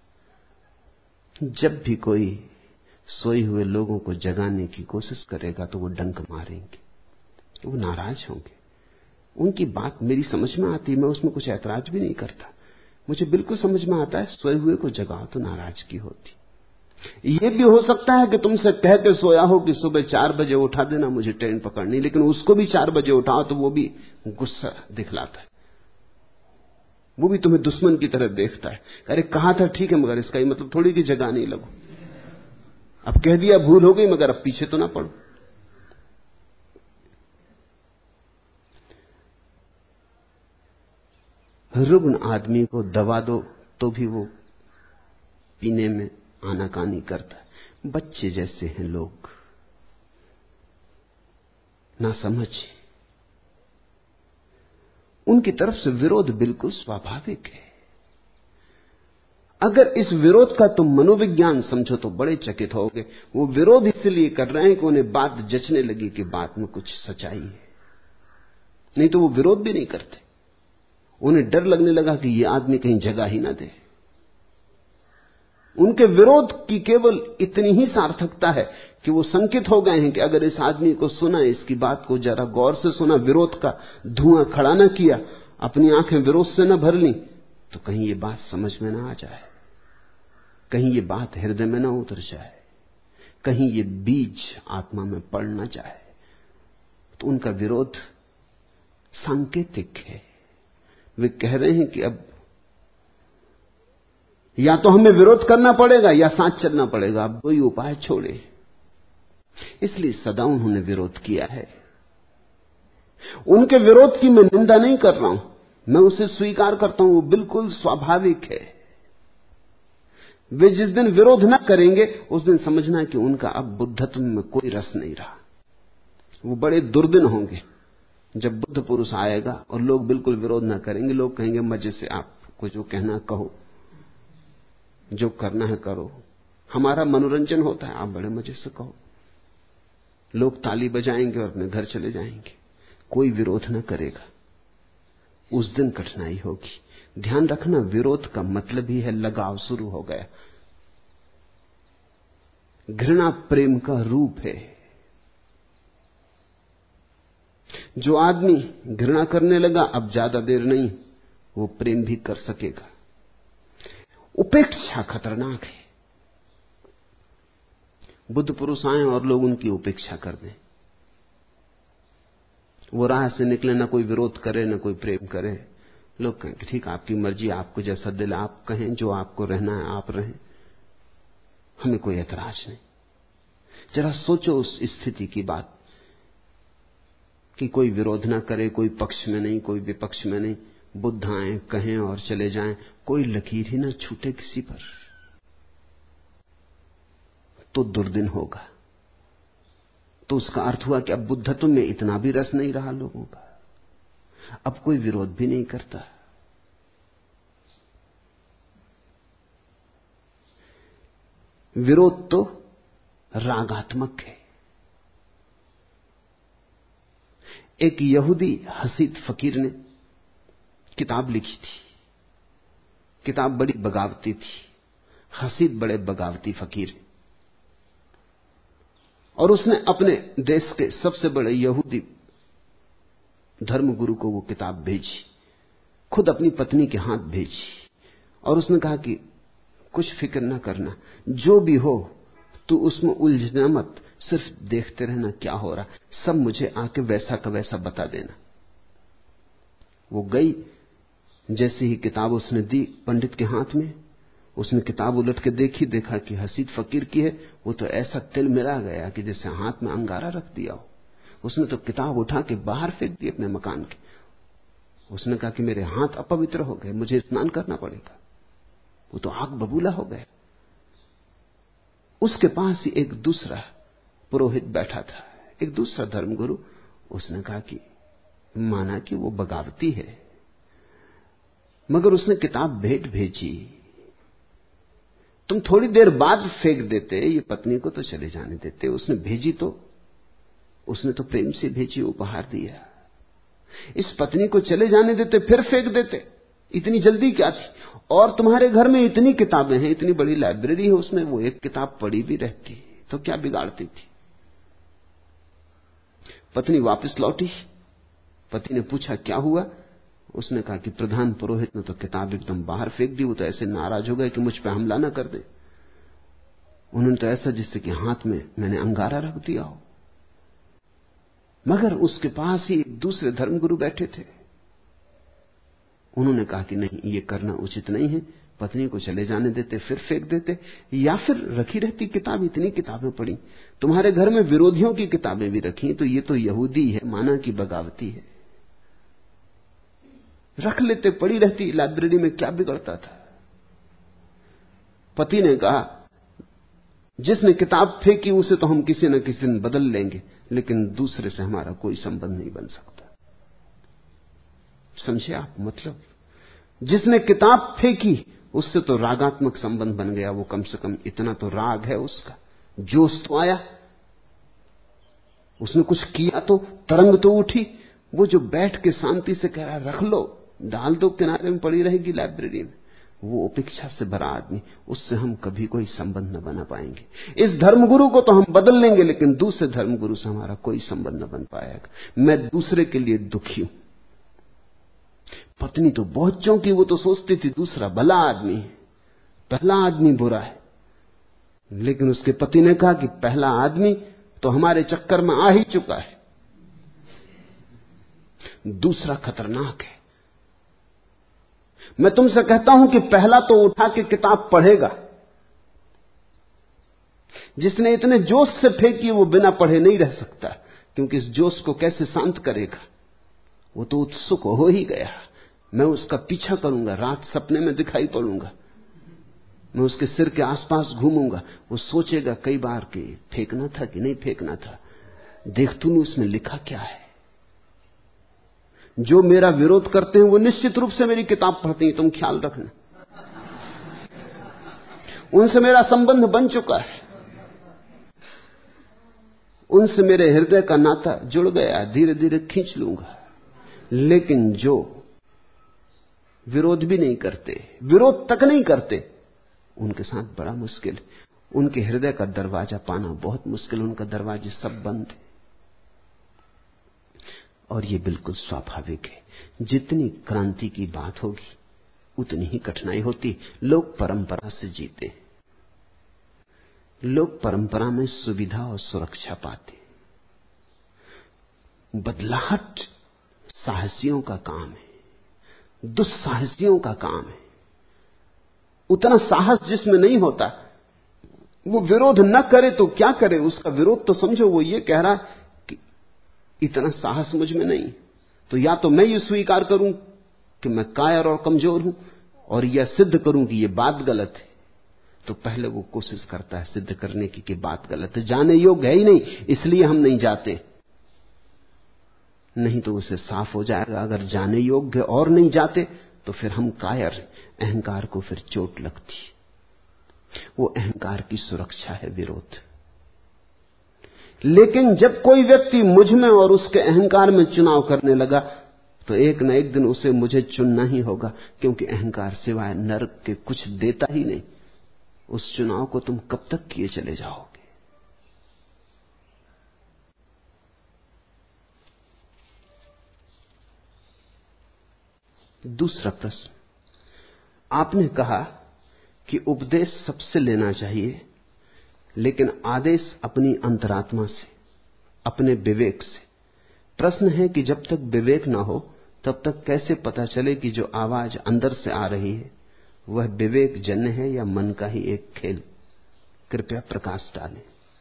जब भी कोई सोए हुए लोगों को जगाने की कोशिश करेगा तो वो डंक मारेंगे, वो नाराज होंगे। उनकी बात मेरी समझ में आती है, मैं उसमें कुछ ऐतराज भी नहीं करता। मुझे बिल्कुल समझ में आता है, सोए हुए को जगाओ तो नाराजगी होती। ये भी हो सकता है कि तुमसे कह के सोया हो कि सुबह 4 बजे उठा देना, मुझे ट्रेन पकड़नी, लेकिन उसको भी 4 बजे उठाओ तो वो भी गुस्सा दिखलाता है, वो भी तुम्हें दुश्मन की तरह देखता है। अरे कहा था ठीक है, मगर इसका ही मतलब थोड़ी कि जगा नहीं लगो। अब कह दिया भूल हो गई, मगर अब पीछे तो ना पड़ो। रुग्ण आदमी को दवा दो तो भी वो पीने में आनाकानी करता है। बच्चे जैसे हैं लोग, ना समझ, उनकी तरफ से विरोध बिल्कुल स्वाभाविक है। अगर इस विरोध का तुम मनोविज्ञान समझो तो बड़े चकित होगे। वो विरोध इसलिए कर रहे हैं कि उन्हें बात जचने लगी कि बात में कुछ सच्चाई है, नहीं तो वो विरोध भी नहीं करते। उन्हें डर लगने लगा कि ये आदमी कहीं जगह ही ना दे। उनके विरोध की केवल इतनी ही सार्थकता है कि वो संकित हो गए हैं कि अगर इस आदमी को सुना, इसकी बात को जरा गौर से सुना, विरोध का धुआं खड़ा न किया, अपनी आंखें विरोध से न भर ली, तो कहीं ये बात समझ में ना आ जाए, कहीं ये बात हृदय में ना उतर जाए, कहीं ये बीज आत्मा में पड़ न जाए। तो उनका विरोध सांकेतिक है। वे कह रहे हैं कि अब या तो हमें विरोध करना पड़ेगा या साथ चलना पड़ेगा, अब कोई उपाय छोड़े। इसलिए सदा उन्होंने विरोध किया है। उनके विरोध की मैं निंदा नहीं कर रहा हूं, मैं उसे स्वीकार करता हूं, वो बिल्कुल स्वाभाविक है। वे जिस दिन विरोध न करेंगे उस दिन समझना कि उनका अब बुद्धत्व में कोई रस नहीं रहा। वो बड़े दुर्दिन होंगे जब बुद्ध पुरुष आएगा और लोग बिल्कुल विरोध न करेंगे। लोग कहेंगे मजे से आपको जो कहना कहो, जो करना है करो, हमारा मनोरंजन होता है, आप बड़े मजे से कहो। लोग ताली बजाएंगे और अपने घर चले जाएंगे, कोई विरोध न करेगा। उस दिन कठिनाई होगी। ध्यान रखना, विरोध का मतलब ही है लगाव शुरू हो गया। घृणा प्रेम का रूप है। जो आदमी घृणा करने लगा, अब ज्यादा देर नहीं वो प्रेम भी कर सकेगा। उपेक्षा खतरनाक है। बुद्ध पुरुष आए और लोग उनकी उपेक्षा कर दें, वो राह से निकले, ना कोई विरोध करे ना कोई प्रेम करे। लोग कहें कि ठीक, आपकी मर्जी, आपको जैसा दिल आप कहें, जो आपको रहना है आप रहें, हमें कोई ऐतराज नहीं। जरा सोचो उस स्थिति की बात कि कोई विरोध ना करे, कोई पक्ष में नहीं कोई विपक्ष में नहीं, बुद्ध आए कहें और चले जाएं, कोई लकीर ही ना छूटे किसी पर, तो दुर्दिन होगा। तो उसका अर्थ हुआ कि अब बुद्धत्व में इतना भी रस नहीं रहा लोगों का, अब कोई विरोध भी नहीं करता। विरोध तो रागात्मक है। एक यहूदी हसीद फकीर ने किताब लिखी थी। किताब बड़ी बगावती थी। हसीद बड़े बगावती फकीर, और उसने अपने देश के सबसे बड़े यहूदी धर्मगुरु को वो किताब भेजी, खुद अपनी पत्नी के हाथ भेजी, और उसने कहा कि कुछ फिक्र न करना, जो भी हो तू उसमें उलझना मत, सिर्फ देखते रहना क्या हो रहा, सब मुझे आके वैसा का वैसा बता देना। वो गई, जैसे ही किताब उसने दी पंडित के हाथ में, उसने किताब उलट के देखी, देखा कि हसीद फकीर की है। वो तो ऐसा तिल मिला गया कि जैसे हाथ में अंगारा रख दिया हो। उसने तो किताब उठा के बाहर फेंक दी अपने मकान के। उसने कहा कि मेरे हाथ अपवित्र हो गए, मुझे स्नान करना पड़ेगा। वो तो आग बबूला हो गया। उसके पास ही एक दूसरा पुरोहित बैठा था, एक दूसरा धर्मगुरु। उसने कहा कि माना कि वो बगावती है, मगर उसने किताब भेंट भेजी, तुम थोड़ी देर बाद फेंक देते, ये पत्नी को तो चले जाने देते। उसने भेजी तो उसने तो प्रेम से भेजी, उपहार दिया। इस पत्नी को चले जाने देते, फिर फेंक देते। इतनी जल्दी क्या थी? और तुम्हारे घर में इतनी किताबें हैं, इतनी बड़ी लाइब्रेरी है, उसमें वो एक किताब पड़ी भी रहती तो क्या बिगाड़ती थी? पत्नी वापस लौटी। पति ने पूछा क्या हुआ? उसने कहा कि प्रधान पुरोहित ने तो किताब एकदम बाहर फेंक दी। वो तो ऐसे नाराज हो गए कि मुझ पे हमला ना कर दे। उन्होंने तो ऐसा जिससे कि हाथ में मैंने अंगारा रख दिया हो। मगर उसके पास ही दूसरे धर्मगुरु बैठे थे। उन्होंने कहा कि नहीं, ये करना उचित नहीं है। पत्नी को चले जाने देते, फिर फेंक देते, या फिर रखी रहती किताब। इतनी किताबें पड़ी, तुम्हारे घर में विरोधियों की किताबें भी रखी, तो ये तो यहूदी है, माना कि बगावती है। रख लेते, पड़ी रहती लाइब्रेरी में, क्या बिगड़ता था? पति ने कहा जिसने किताब फेंकी उसे तो हम किसी न किसी दिन बदल लेंगे, लेकिन दूसरे से हमारा कोई संबंध नहीं बन सकता। समझे आप? मतलब जिसने किताब फेंकी उससे तो रागात्मक संबंध बन गया। वो कम से कम इतना तो राग है उसका, जोश तो आया, उसने कुछ किया तो तरंग तो उठी। वो जो बैठ के शांति से कह रहा है रख लो, डाल दो, किनारे में पड़ी रहेगी लाइब्रेरी में, वो उपेक्षा से भरा आदमी, उससे हम कभी कोई संबंध न बना पाएंगे। इस धर्मगुरु को तो हम बदल लेंगे, लेकिन दूसरे धर्मगुरु से हमारा कोई संबंध न बन पाएगा। मैं दूसरे के लिए दुखी हूं। पत्नी तो बहुत चौंकी। वो तो सोचती थी दूसरा भला आदमी है, पहला आदमी बुरा है। लेकिन उसके पति ने कहा कि पहला आदमी तो हमारे चक्कर में आ ही चुका है, दूसरा खतरनाक है। मैं तुमसे कहता हूं कि पहला तो उठा के किताब पढ़ेगा। जिसने इतने जोश से फेंकी वो बिना पढ़े नहीं रह सकता, क्योंकि इस जोश को कैसे शांत करेगा? वो तो उत्सुक हो ही गया। मैं उसका पीछा करूंगा, रात सपने में दिखाई पड़ूंगा, मैं उसके सिर के आसपास घूमूंगा। वो सोचेगा कई बार कि फेंकना था कि नहीं फेंकना था, देख तूने उसमें लिखा क्या है। जो मेरा विरोध करते हैं वो निश्चित रूप से मेरी किताब पढ़ते हैं, तुम ख्याल रखना। उनसे मेरा संबंध बन चुका है, उनसे मेरे हृदय का नाता जुड़ गया, धीरे धीरे खींच लूंगा। लेकिन जो विरोध भी नहीं करते, विरोध तक नहीं करते, उनके साथ बड़ा मुश्किल है। उनके हृदय का दरवाजा पाना बहुत मुश्किल। उनका दरवाजे सब बंद है। और ये बिल्कुल स्वाभाविक है। जितनी क्रांति की बात होगी उतनी ही कठिनाई होती। लोग परंपरा से जीते, लोग परंपरा में सुविधा और सुरक्षा पाते। बदलाहट साहसियों का काम है, दुस्साहसियों का काम है। उतना साहस जिसमें नहीं होता, वो विरोध न करे तो क्या करे? उसका विरोध तो समझो वो ये कह रहा कि इतना साहस मुझ में नहीं, तो या तो मैं ये स्वीकार करूं कि मैं कायर और कमजोर हूं, और या सिद्ध करूं कि ये बात गलत है। तो पहले वो कोशिश करता है सिद्ध करने की कि बात गलत है। जाने योग्य है ही नहीं, इसलिए हम नहीं जाते। नहीं तो उसे साफ हो जाएगा, अगर जाने योग्य और नहीं जाते तो फिर हम कायर हैं। अहंकार को फिर चोट लगती। वो अहंकार की सुरक्षा है विरोध। लेकिन जब कोई व्यक्ति मुझ में और उसके अहंकार में चुनाव करने लगा, तो एक न एक दिन उसे मुझे चुनना ही होगा, क्योंकि अहंकार सिवाय नरक के कुछ देता ही नहीं। उस चुनाव को तुम कब तक किए चले जाओगे? दूसरा प्रश्न, आपने कहा कि उपदेश सबसे लेना चाहिए, लेकिन आदेश अपनी अंतरात्मा से, अपने विवेक से। प्रश्न है कि जब तक विवेक ना हो तब तक कैसे पता चले कि जो आवाज अंदर से आ रही है वह विवेक जन्य है या मन का ही एक खेल? कृपया प्रकाश डालें।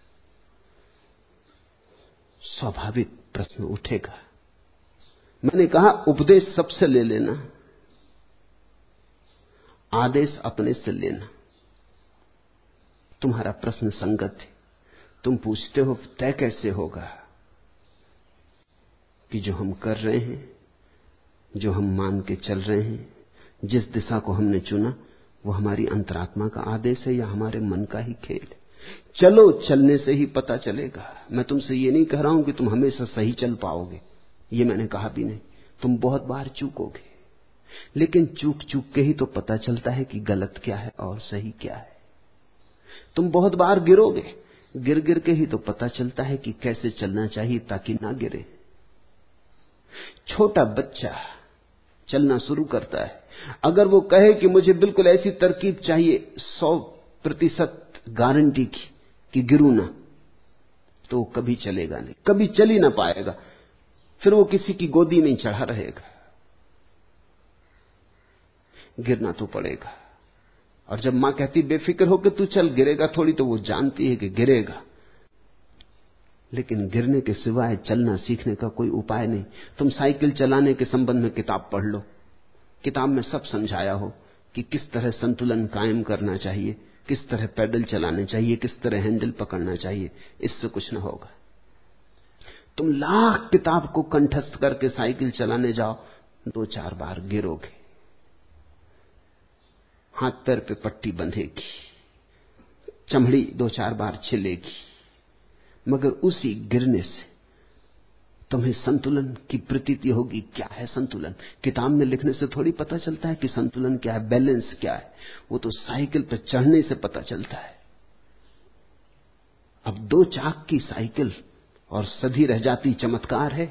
स्वाभाविक प्रश्न उठेगा। मैंने कहा उपदेश सबसे ले लेना, आदेश अपने से लेना। तुम्हारा प्रश्न संगत है। तुम पूछते हो तय कैसे होगा कि जो हम कर रहे हैं, जो हम मान के चल रहे हैं, जिस दिशा को हमने चुना, वो हमारी अंतरात्मा का आदेश है या हमारे मन का ही खेल है? चलो, चलने से ही पता चलेगा। मैं तुमसे ये नहीं कह रहा हूं कि तुम हमेशा सही चल पाओगे, ये मैंने कहा भी नहीं। तुम बहुत बार चूकोगे, लेकिन चूक चूक के ही तो पता चलता है कि गलत क्या है और सही क्या है। तुम बहुत बार गिरोगे, गिर गिर के ही तो पता चलता है कि कैसे चलना चाहिए ताकि ना गिरे। छोटा बच्चा चलना शुरू करता है, अगर वो कहे कि मुझे बिल्कुल ऐसी तरकीब चाहिए 100% गारंटी की कि गिरूं ना, तो कभी चलेगा नहीं, कभी चल ही ना पाएगा। फिर वो किसी की गोदी में चढ़ा रहेगा। गिरना तो पड़ेगा। और जब मां कहती बेफिक्र होकर तू चल, गिरेगा थोड़ी, तो वो जानती है कि गिरेगा, लेकिन गिरने के सिवाय चलना सीखने का कोई उपाय नहीं। तुम साइकिल चलाने के संबंध में किताब पढ़ लो, किताब में सब समझाया हो कि किस तरह संतुलन कायम करना चाहिए, किस तरह पैडल चलाने चाहिए, किस तरह हैंडल पकड़ना चाहिए। इससे कुछ न होगा। तुम लाख किताब को कंठस्थ करके साइकिल चलाने जाओ, 2-4 बार गिरोगे, हाथ पैर पे पट्टी बंधेगी, चमड़ी 2-4 बार छिलेगी, मगर उसी गिरने से तुम्हें संतुलन की प्रतीति होगी। क्या है संतुलन? किताब में लिखने से थोड़ी पता चलता है कि संतुलन क्या है, बैलेंस क्या है। वो तो साइकिल पर चढ़ने से पता चलता है। अब 2 चाक की साइकिल और सधी रह जाती चमत्कार है।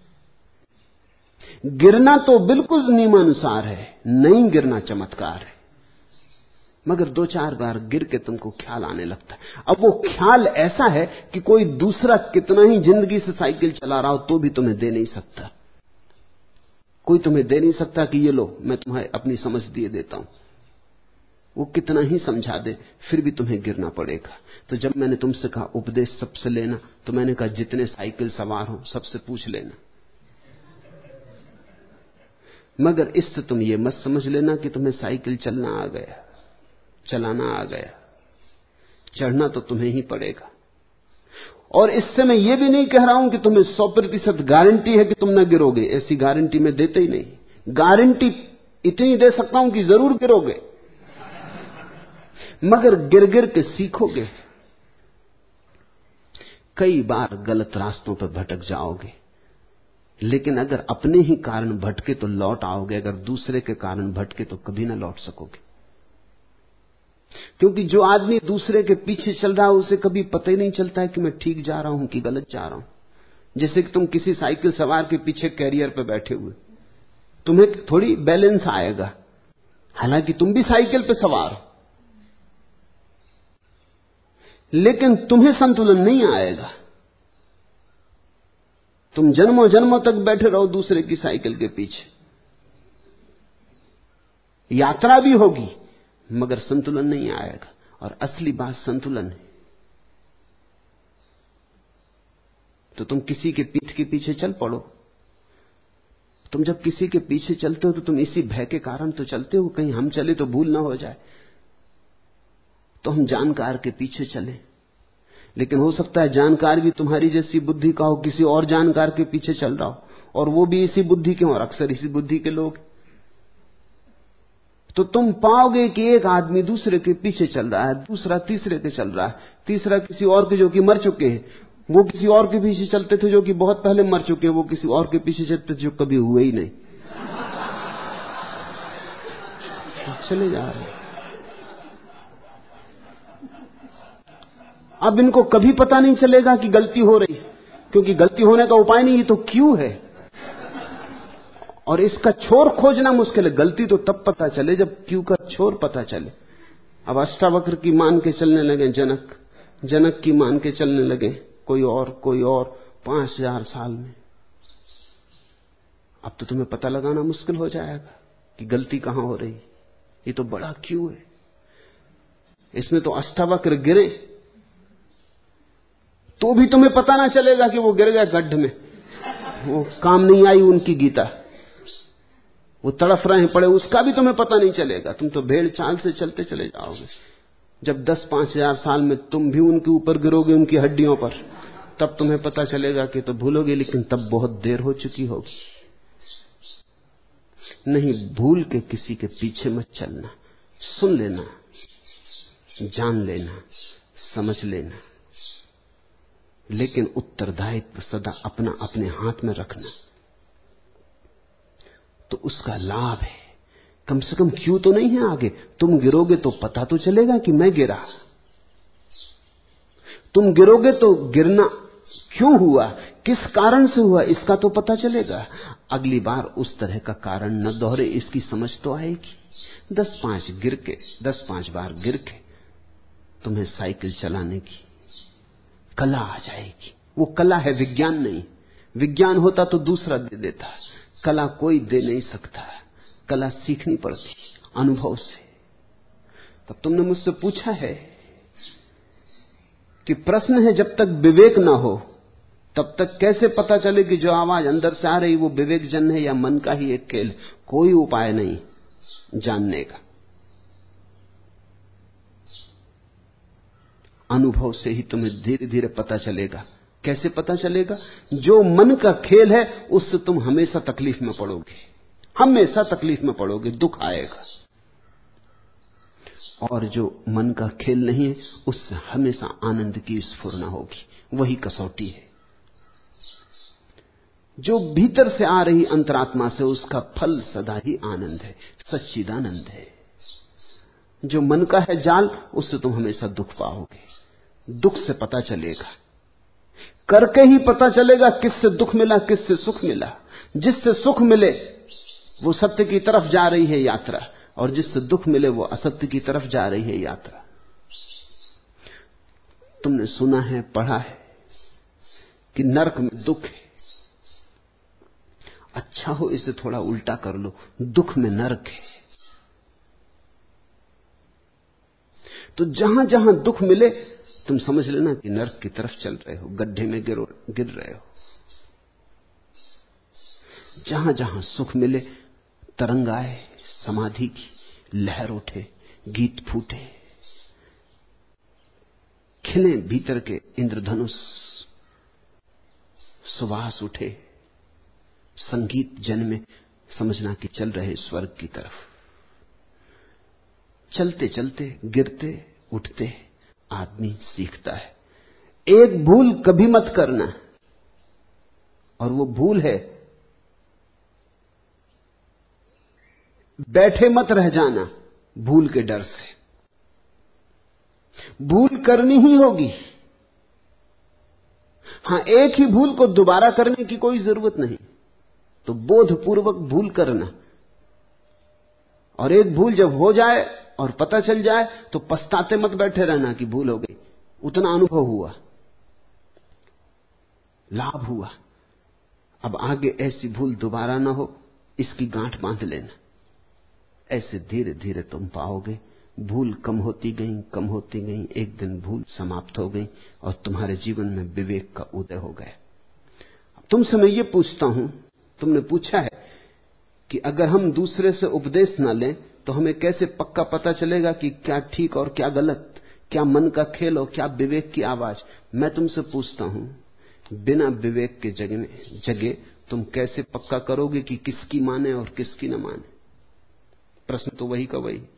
गिरना तो बिल्कुल नियमानुसार है, नहीं गिरना चमत्कार है। मगर 2-4 बार गिर के तुमको ख्याल आने लगता है। अब वो ख्याल ऐसा है कि कोई दूसरा कितना ही जिंदगी से साइकिल चला रहा हो तो भी तुम्हें दे नहीं सकता। कोई तुम्हें दे नहीं सकता कि ये लो मैं तुम्हें अपनी समझ दिए देता हूं। वो कितना ही समझा दे, फिर भी तुम्हें गिरना पड़ेगा। तो जब मैंने तुमसे कहा उपदेश सबसे लेना, तो मैंने कहा जितने साइकिल सवार हो सबसे पूछ लेना। मगर इससे तुम ये मत समझ लेना कि तुम्हें साइकिल चलना आ गया, चलाना आ गया। चढ़ना तो तुम्हें ही पड़ेगा। और इससे मैं ये भी नहीं कह रहा हूं कि तुम्हें 100% गारंटी है कि तुम न गिरोगे। ऐसी गारंटी मैं देते ही नहीं। गारंटी इतनी दे सकता हूं कि जरूर गिरोगे, मगर गिर गिर के सीखोगे। कई बार गलत रास्तों पर भटक जाओगे, लेकिन अगर अपने ही कारण भटके तो लौट आओगे। अगर दूसरे के कारण भटके तो कभी ना लौट सकोगे। क्योंकि जो आदमी दूसरे के पीछे चल रहा है उसे कभी पता ही नहीं चलता है कि मैं ठीक जा रहा हूं कि गलत जा रहा हूं। जैसे कि तुम किसी साइकिल सवार के पीछे कैरियर पे बैठे हुए, तुम्हें थोड़ी बैलेंस आएगा, हालांकि तुम भी साइकिल पे सवार हो, लेकिन तुम्हें संतुलन नहीं आएगा। तुम जन्मों जन्मों तक बैठे रहो दूसरे की साइकिल के पीछे। यात्रा भी होगी मगर संतुलन नहीं आएगा। और असली बात संतुलन है। तो तुम किसी के पीठ के पीछे चल पड़ो। तुम जब किसी के पीछे चलते हो तो तुम इसी भय के कारण तो चलते हो, कहीं हम चले तो भूल ना हो जाए, तो हम जानकार के पीछे चले। लेकिन हो सकता है जानकार भी तुम्हारी जैसी बुद्धि का हो, किसी और जानकार के पीछे चल रहा हो, और वो भी इसी बुद्धि के हो, और अक्सर इसी बुद्धि के लोग। तो तुम पाओगे कि एक आदमी दूसरे के पीछे चल रहा है, दूसरा तीसरे के चल रहा है, तीसरा किसी और के जो कि मर चुके हैं, वो किसी और के पीछे चलते थे जो कि बहुत पहले मर चुके हैं, वो किसी और के पीछे चलते थे जो कभी हुए ही नहीं, चले जा रहे। अब इनको कभी पता नहीं चलेगा कि गलती हो रही, क्योंकि गलती होने का उपाय नहीं, ये तो क्यों है, और इसका छोर खोजना मुश्किल है। गलती तो तब पता चले जब क्यों का छोर पता चले। अब अष्टावक्र की मान के चलने लगे जनक, जनक की मान के चलने लगे कोई और 5000 साल में। अब तो तुम्हें पता लगाना मुश्किल हो जाएगा कि गलती कहां हो रही। ये तो बड़ा क्यों है। इसमें तो अष्टावक्र गिरे तो भी तुम्हें पता ना चलेगा कि वो गिर गए गड्ढ में, वो काम नहीं आई उनकी गीता, वो तड़फ रहे पड़े, उसका भी तुम्हें पता नहीं चलेगा। तुम तो भेड़ चाल से चलते चले जाओगे। जब 10-5000 साल में तुम भी उनके ऊपर गिरोगे, उनकी हड्डियों पर, तब तुम्हें पता चलेगा कि तो भूलोगे, लेकिन तब बहुत देर हो चुकी होगी। नहीं, भूल के किसी के पीछे मत चलना, सुन लेना, जान लेना, समझ लेना, लेकिन उत्तरदायित्व सदा अपना अपने हाथ में रखना। तो उसका लाभ है। कम से कम क्यों तो नहीं है आगे। तुम गिरोगे तो पता तो चलेगा कि मैं गिरा। तुम गिरोगे तो गिरना क्यों हुआ, किस कारण से हुआ, इसका तो पता चलेगा। अगली बार उस तरह का कारण न दोहरे, इसकी समझ तो आएगी। 10-5 बार गिर के तुम्हें साइकिल चलाने की कला आ जाएगी। वो कला है, विज्ञान नहीं। विज्ञान होता तो दूसरा दे देता, कला कोई दे नहीं सकता। कला सीखनी पड़ती अनुभव से। तब तुमने मुझसे पूछा है कि प्रश्न है, जब तक विवेक ना हो तब तक कैसे पता चले कि जो आवाज अंदर से आ रही वो विवेकजन है या मन का ही एक खेल। कोई उपाय नहीं जानने का, अनुभव से ही तुम्हें धीरे धीरे पता चलेगा। कैसे पता चलेगा? जो मन का खेल है उससे तुम हमेशा तकलीफ में पड़ोगे, हमेशा तकलीफ में पड़ोगे, दुख आएगा। और जो मन का खेल नहीं है उससे हमेशा आनंद की स्फुरना होगी। वही कसौटी है। जो भीतर से आ रही अंतरात्मा से, उसका फल सदा ही आनंद है, सच्चिदानंद है। जो मन का है जाल, उससे तुम हमेशा दुख पाओगे। दुख से पता चलेगा, करके ही पता चलेगा किससे दुख मिला, किससे सुख मिला। जिससे सुख मिले वो सत्य की तरफ जा रही है यात्रा, और जिससे दुख मिले वो असत्य की तरफ जा रही है यात्रा। तुमने सुना है, पढ़ा है कि नरक में दुख है। अच्छा हो इसे थोड़ा उल्टा कर लो, दुख में नरक है। तो जहां जहां दुख मिले तुम समझ लेना कि नरक की तरफ चल रहे हो, गड्ढे में गिर रहे हो। जहां जहां सुख मिले तरंग आए, समाधि की लहर उठे, गीत फूटे, खिले भीतर के इंद्रधनुष, सुवास उठे, संगीत जन्मे, समझना कि चल रहे स्वर्ग की तरफ। चलते चलते, गिरते उठते आदमी सीखता है। एक भूल कभी मत करना, और वो भूल है बैठे मत रह जाना भूल के डर से। भूल करनी ही होगी। हां, एक ही भूल को दोबारा करने की कोई जरूरत नहीं, तो बोधपूर्वक भूल करना। और एक भूल जब हो जाए और पता चल जाए तो पछताते मत बैठे रहना कि भूल हो गई। उतना अनुभव हुआ, लाभ हुआ, अब आगे ऐसी भूल दोबारा ना हो, इसकी गांठ बांध लेना। ऐसे धीरे धीरे तुम पाओगे भूल कम होती गई, एक दिन भूल समाप्त हो गई और तुम्हारे जीवन में विवेक का उदय हो गया। अब तुमसे मैं ये पूछता हूं, तुमने पूछा है कि अगर हम दूसरे से उपदेश ना लें तो हमें कैसे पक्का पता चलेगा कि क्या ठीक और क्या गलत, क्या मन का खेल और क्या विवेक की आवाज। मैं तुमसे पूछता हूं, बिना विवेक के जगह तुम कैसे पक्का करोगे कि किसकी माने और किसकी न माने? प्रश्न तो वही का वही।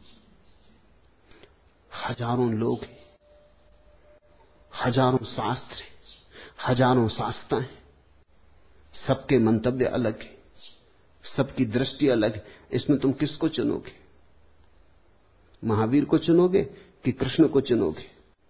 हजारों लोग हैं, हजारों शास्त्र हैं, हजारों शास्त्राएं, सबके मंतव्य अलग है, सबकी दृष्टि अलग है। इसमें तुम किसको चुनोगे? महावीर को चुनोगे कि कृष्ण को चुनोगे?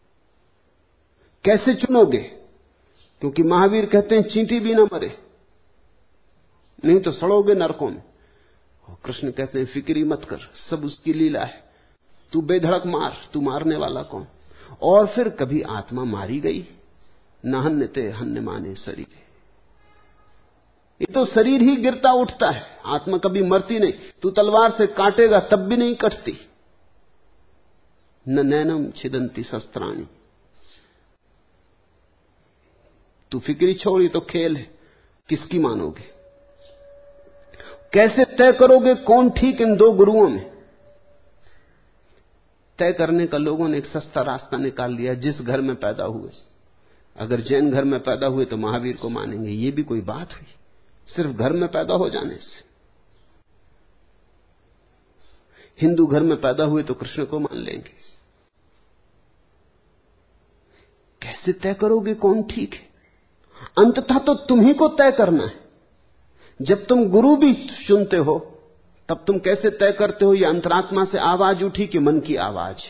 कैसे चुनोगे? क्योंकि महावीर कहते हैं चींटी भी ना मरे, नहीं तो सड़ोगे नरकों में। और कृष्ण कहते हैं फिक्री मत कर, सब उसकी लीला है, तू बेधड़क मार, तू मारने वाला कौन? और फिर कभी आत्मा मारी गई, न हन्ने ते हन्ने माने शरीर। ये तो शरीर ही गिरता उठता है, आत्मा कभी मरती नहीं। तू तलवार से काटेगा तब भी नहीं कटती। न नैनम छिदंती शस्त्राणी। तू फिक्री छोड़ी तो खेल है, किसकी मानोगे? कैसे तय करोगे कौन ठीक इन दो गुरुओं में? तय करने का लोगों ने एक सस्ता रास्ता निकाल लिया, जिस घर में पैदा हुए। अगर जैन घर में पैदा हुए तो महावीर को मानेंगे, ये भी कोई बात हुई? सिर्फ घर में पैदा हो जाने से हिंदू घर में पैदा हुए तो कृष्ण को मान लेंगे। कैसे तय करोगे कौन ठीक है? अंततः तो तुम ही को तय करना है। जब तुम गुरु भी चुनते हो तब तुम कैसे तय करते हो ये अंतरात्मा से आवाज उठी कि मन की आवाज?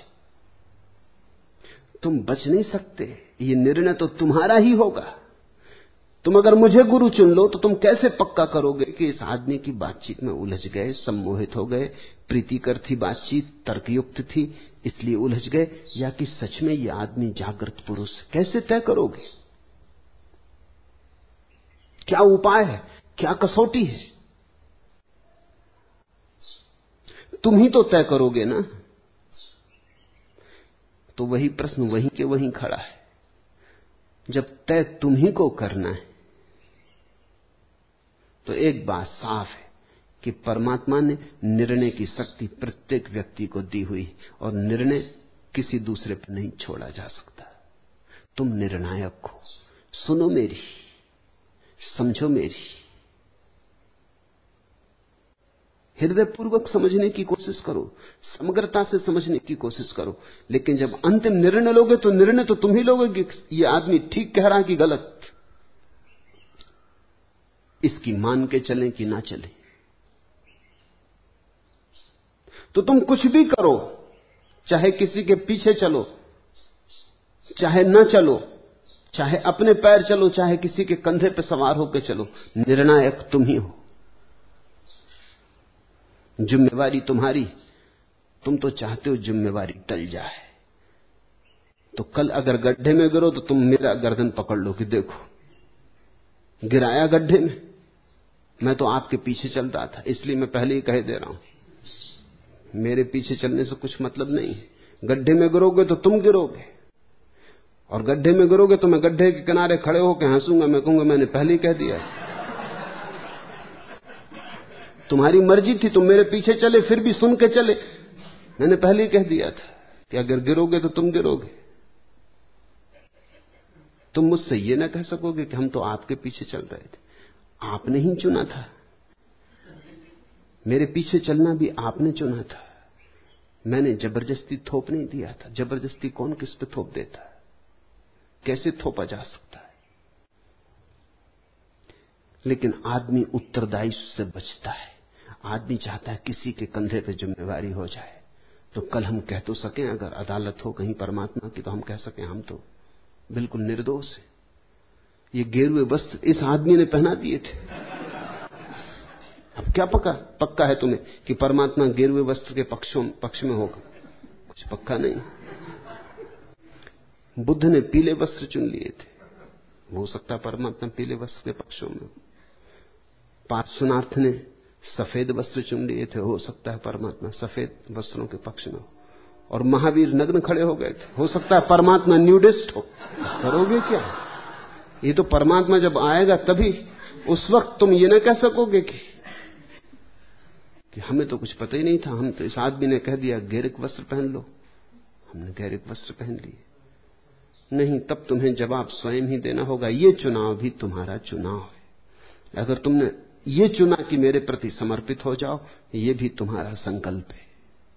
तुम बच नहीं सकते, ये निर्णय तो तुम्हारा ही होगा। तुम अगर मुझे गुरु चुन लो तो तुम कैसे पक्का करोगे कि इस आदमी की बातचीत में उलझ गए, सम्मोहित हो गए, प्रीतिकर थी बातचीत, तर्कयुक्त थी इसलिए उलझ गए, या कि सच में यह आदमी जागृत पुरुष है? कैसे तय करोगे? क्या उपाय है? क्या कसौटी है? तुम ही तो तय करोगे ना। तो वही प्रश्न वहीं के वहीं खड़ा है। जब तय तुम ही को करना है तो एक बात साफ है कि परमात्मा ने निर्णय की शक्ति प्रत्येक व्यक्ति को दी हुई, और निर्णय किसी दूसरे पर नहीं छोड़ा जा सकता। तुम निर्णायक हो। सुनो मेरी, समझो मेरी, हृदयपूर्वक समझने की कोशिश करो, समग्रता से समझने की कोशिश करो। लेकिन जब अंतिम निर्णय लोगे तो निर्णय तो तुम ही लोगे कि यह आदमी ठीक कह रहा कि गलत, इसकी मान के चलें कि ना चलें। तो तुम कुछ भी करो, चाहे किसी के पीछे चलो, चाहे न चलो, चाहे अपने पैर चलो, चाहे किसी के कंधे पर सवार होकर चलो, निर्णायक तुम ही हो। जिम्मेवारी तुम्हारी। तुम तो चाहते हो जिम्मेवारी टल जाए। तो कल अगर गड्ढे में गिरो तो तुम मेरा गर्दन पकड़ लो कि देखो गिराया गड्ढे में, मैं तो आपके पीछे चल रहा था, इसलिए मैं पहले ही कह दे रहा हूं मेरे पीछे चलने से कुछ मतलब नहीं है। गड्ढे में गिरोगे तो तुम गिरोगे, और गड्ढे में गिरोगे तो मैं गड्ढे के किनारे खड़े होकर हंसूंगा, मैं कहूंगा मैंने पहले ही कह दिया। तुम्हारी मर्जी थी, तुम मेरे पीछे चले, फिर भी सुन के चले। मैंने पहले ही कह दिया था कि अगर गिरोगे तो तुम गिरोगे। तुम मुझसे यह ना कह सकोगे कि हम तो आपके पीछे चल रहे थे। आपने ही चुना था, मेरे पीछे चलना भी आपने चुना था। मैंने जबरदस्ती थोप नहीं दिया था। जबरदस्ती कौन किस पे थोप देता है? कैसे थोपा जा सकता है? लेकिन आदमी उत्तरदायित्व से बचता है। आदमी चाहता है किसी के कंधे पे जिम्मेवारी हो जाए, तो कल हम कह तो सकें, अगर अदालत हो कहीं परमात्मा की, तो हम कह सकें हम तो बिल्कुल निर्दोष हैं। ये गेरुए वस्त्र इस आदमी ने पहना दिए थे। अब क्या पक्का है तुम्हें कि परमात्मा गेरुए वस्त्र के पक्ष में होगा? कुछ पक्का नहीं। बुद्ध ने पीले वस्त्र चुन लिए थे, हो सकता है परमात्मा पीले वस्त्र के पक्षों में। पार्श्वनाथ ने सफेद वस्त्र चुन लिए थे, हो सकता है परमात्मा सफेद वस्त्रों के पक्ष में हो। और महावीर नग्न खड़े हो गए थे, हो सकता है परमात्मा न्यूडिस्ट हो। करोगे क्या? ये तो परमात्मा जब आएगा तभी। उस वक्त तुम ये ना कह सकोगे कि हमें तो कुछ पता ही नहीं था, हम तो इस आदमी ने कह दिया गैरिक वस्त्र पहन लो, हमने गैरिक वस्त्र पहन लिए। नहीं, तब तुम्हें जवाब स्वयं ही देना होगा। ये चुनाव भी तुम्हारा चुनाव है। अगर तुमने ये चुना कि मेरे प्रति समर्पित हो जाओ, ये भी तुम्हारा संकल्प है,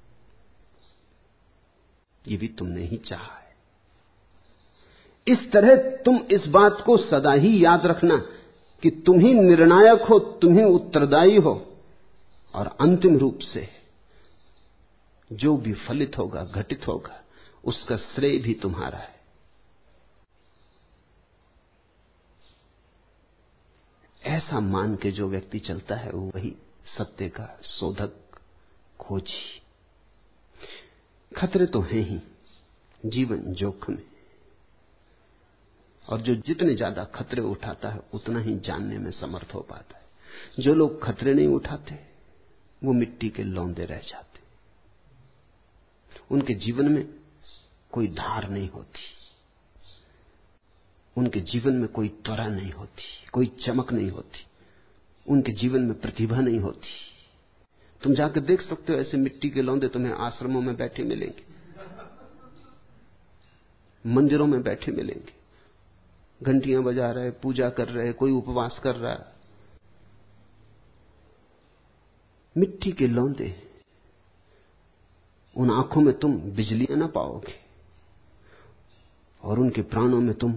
ये भी तुमने ही चाहा है। इस तरह तुम इस बात को सदा ही याद रखना कि तुम ही निर्णायक हो, तुम ही उत्तरदायी हो, और अंतिम रूप से जो भी फलित होगा, घटित होगा, उसका श्रेय भी तुम्हारा है। ऐसा मान के जो व्यक्ति चलता है वो वही सत्य का शोधक, खोजी। खतरे तो हैं ही, जीवन जोखिम है, और जो जितने ज्यादा खतरे उठाता है उतना ही जानने में समर्थ हो पाता है। जो लोग खतरे नहीं उठाते वो मिट्टी के लौंदे रह जाते, उनके जीवन में कोई धार नहीं होती, उनके जीवन में कोई त्वरा नहीं होती, कोई चमक नहीं होती, उनके जीवन में प्रतिभा नहीं होती। तुम जाकर देख सकते हो, ऐसे मिट्टी के लौंदे तुम्हें आश्रमों में बैठे मिलेंगे, मंदिरों में बैठे मिलेंगे, घंटियां बजा रहे, पूजा कर रहे, कोई उपवास कर रहा है। मिट्टी के लौंदे, उन आंखों में तुम बिजलियां ना पाओगे, और उनके प्राणों में तुम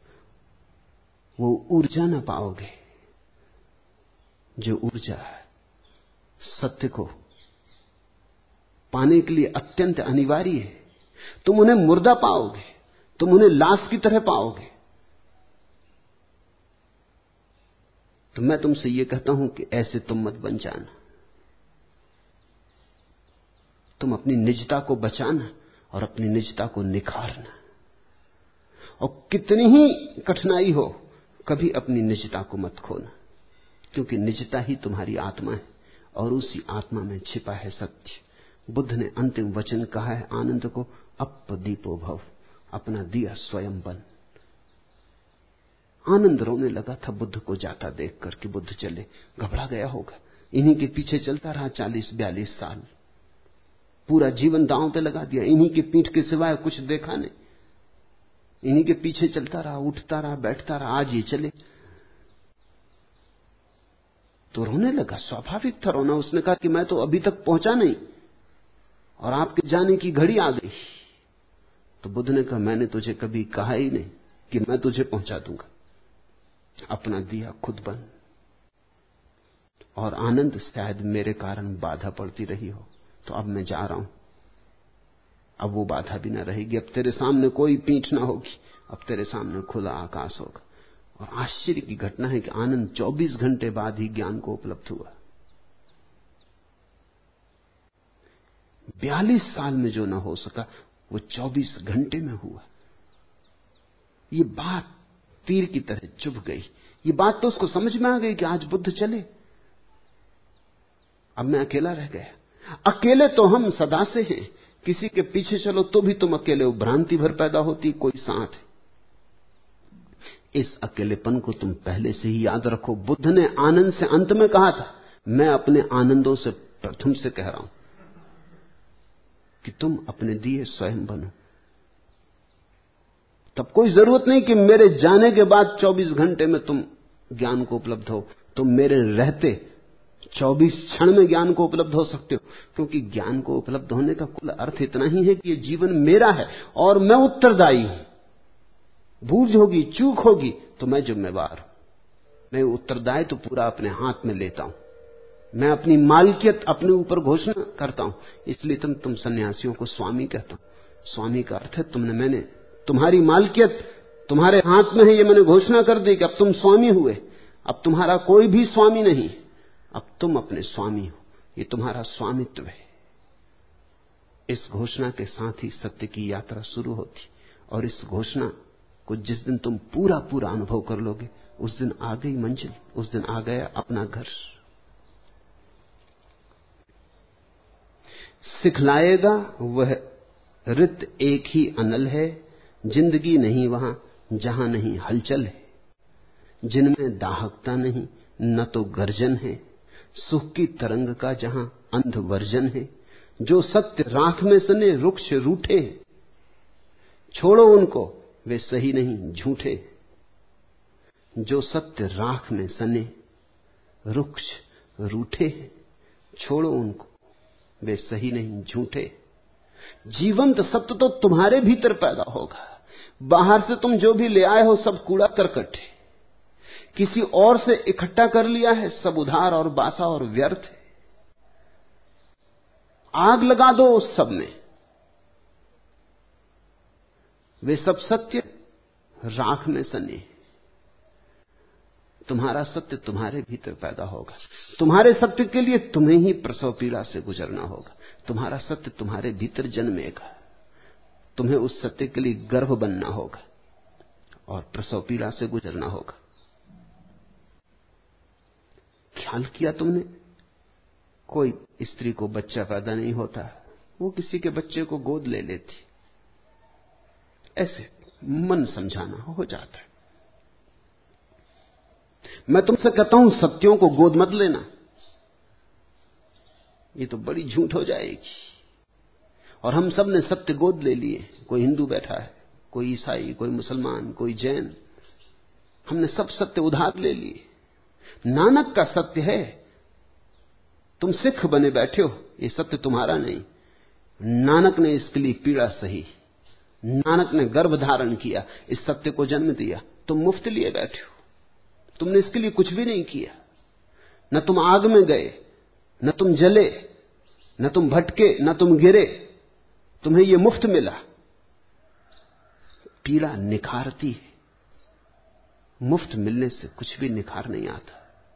वो ऊर्जा ना पाओगे जो ऊर्जा सत्य को पाने के लिए अत्यंत अनिवार्य है। तुम उन्हें मुर्दा पाओगे, तुम उन्हें लाश की तरह पाओगे। तो मैं तुमसे यह कहता हूं कि ऐसे तुम मत बन जाना। तुम अपनी निजता को बचाना और अपनी निजता को निखारना, और कितनी ही कठिनाई हो कभी अपनी निजता को मत खोना, क्योंकि निजता ही तुम्हारी आत्मा है और उसी आत्मा में छिपा है सत्य। बुद्ध ने अंतिम वचन कहा है आनंद को, अपदीपो भव, अपना दिया स्वयं बन। आनंद रोने लगा था बुद्ध को जाता देखकर कि बुद्ध चले, घबरा गया होगा। इन्हीं के पीछे चलता रहा 40-42 साल, पूरा जीवन दांव पे लगा दिया, इन्हीं की पीठ के सिवाय कुछ देखा नहीं, इन्हीं के पीछे चलता रहा, उठता रहा, बैठता रहा, आज ये चले। तो रोने लगा, स्वाभाविक था रोना। उसने कहा कि मैं तो अभी तक पहुंचा नहीं और आपके जाने की घड़ी आ गई। तो बुद्ध ने कहा मैंने तुझे कभी कहा ही नहीं कि मैं तुझे पहुंचा दूंगा, अपना दिया खुद बन। और आनंद शायद मेरे कारण बाधा पड़ती रही हो, तो अब मैं जा रहा हूं, अब वो बाधा भी ना रहेगी। अब तेरे सामने कोई पीठ ना होगी, अब तेरे सामने खुला आकाश होगा। और आश्चर्य की घटना है कि आनंद 24 घंटे बाद ही ज्ञान को उपलब्ध हुआ। 42 साल में जो ना हो सका वो 24 घंटे में हुआ। ये बात तीर की तरह चुभ गई। ये बात तो उसको समझ में आ गई कि आज बुद्ध चले, अब मैं अकेला रह गया। अकेले तो हम सदा से हैं, किसी के पीछे चलो तो भी तुम अकेले हो, भ्रांति भर पैदा होती, कोई साथ है। इस अकेलेपन को तुम पहले से ही याद रखो। बुद्ध ने आनंद से अंत में कहा था, मैं अपने आनंदों से प्रथम से कह रहा हूं कि तुम अपने दिए स्वयं बनो। तब कोई जरूरत नहीं कि मेरे जाने के बाद 24 घंटे में तुम ज्ञान को उपलब्ध हो। तुम मेरे रहते 24 क्षण में ज्ञान को उपलब्ध हो सकते हो, क्योंकि ज्ञान को उपलब्ध होने का कुल अर्थ इतना ही है कि ये जीवन मेरा है और मैं उत्तरदायी हूं। भूल होगी, चूक होगी तो मैं जिम्मेवार हूं। मैं उत्तरदायित्व तो पूरा अपने हाथ में लेता हूं। मैं अपनी मालकियत अपने ऊपर घोषणा करता हूं। इसलिए तुम सन्यासियों को स्वामी कहता हूं। स्वामी का अर्थ है मैंने तुम्हारी मालकियत तुम्हारे हाथ में है, ये मैंने घोषणा कर दी कि अब तुम स्वामी हुए। अब तुम्हारा कोई भी स्वामी नहीं, अब तुम अपने स्वामी हो। ये तुम्हारा स्वामित्व है। इस घोषणा के साथ ही सत्य की यात्रा शुरू होती, और इस घोषणा को जिस दिन तुम पूरा पूरा अनुभव कर लोगे, उस दिन आ गई मंजिल, उस दिन आ गया अपना घर। सिखलाएगा वह रित एक ही अनल है, जिंदगी नहीं वहां जहां नहीं हलचल है। जिनमें दाहकता नहीं न तो गर्जन है, सुख की तरंग का जहां अंध वर्जन है। जो सत्य राख में सने रुक्ष रूठे, छोड़ो उनको वे सही नहीं झूठे। जो सत्य राख में सने रुक्ष रूठे, छोड़ो उनको वे सही नहीं झूठे। जीवंत सत्य तो तुम्हारे भीतर पैदा होगा। बाहर से तुम जो भी ले आए हो सब कूड़ा करकट है, किसी और से इकट्ठा कर लिया है, सब उधार और बासा और व्यर्थ है। आग लगा दो उस सब में, वे सब सत्य राख में सने। तुम्हारा सत्य तुम्हारे भीतर पैदा होगा। तुम्हारे सत्य के लिए तुम्हें ही प्रसव पीड़ा से गुजरना होगा। तुम्हारा सत्य तुम्हारे भीतर जन्मेगा। तुम्हें उस सत्य के लिए गर्भ बनना होगा और प्रसव पीड़ा से गुजरना होगा। ख्याल किया तुमने, कोई स्त्री को बच्चा पैदा नहीं होता, वो किसी के बच्चे को गोद ले लेती, ऐसे मन समझाना हो जाता है। मैं तुमसे कहता हूं सत्यों को गोद मत लेना, ये तो बड़ी झूठ हो जाएगी। और हम सब ने सत्य गोद ले लिए। कोई हिंदू बैठा है, कोई ईसाई, कोई मुसलमान, कोई जैन, हमने सब सत्य उधार ले लिए। नानक का सत्य है, तुम सिख बने बैठे हो, ये सत्य तुम्हारा नहीं। नानक ने इसके लिए पीड़ा सही, नानक ने गर्भ धारण किया, इस सत्य को जन्म दिया। तुम मुफ्त लिए बैठे हो, तुमने इसके लिए कुछ भी नहीं किया। न तुम आग में गए, न तुम जले, न तुम भटके, न तुम गिरे, तुम्हें यह मुफ्त मिला। पीड़ा निखारती है, मुफ्त मिलने से कुछ भी निखार नहीं आता।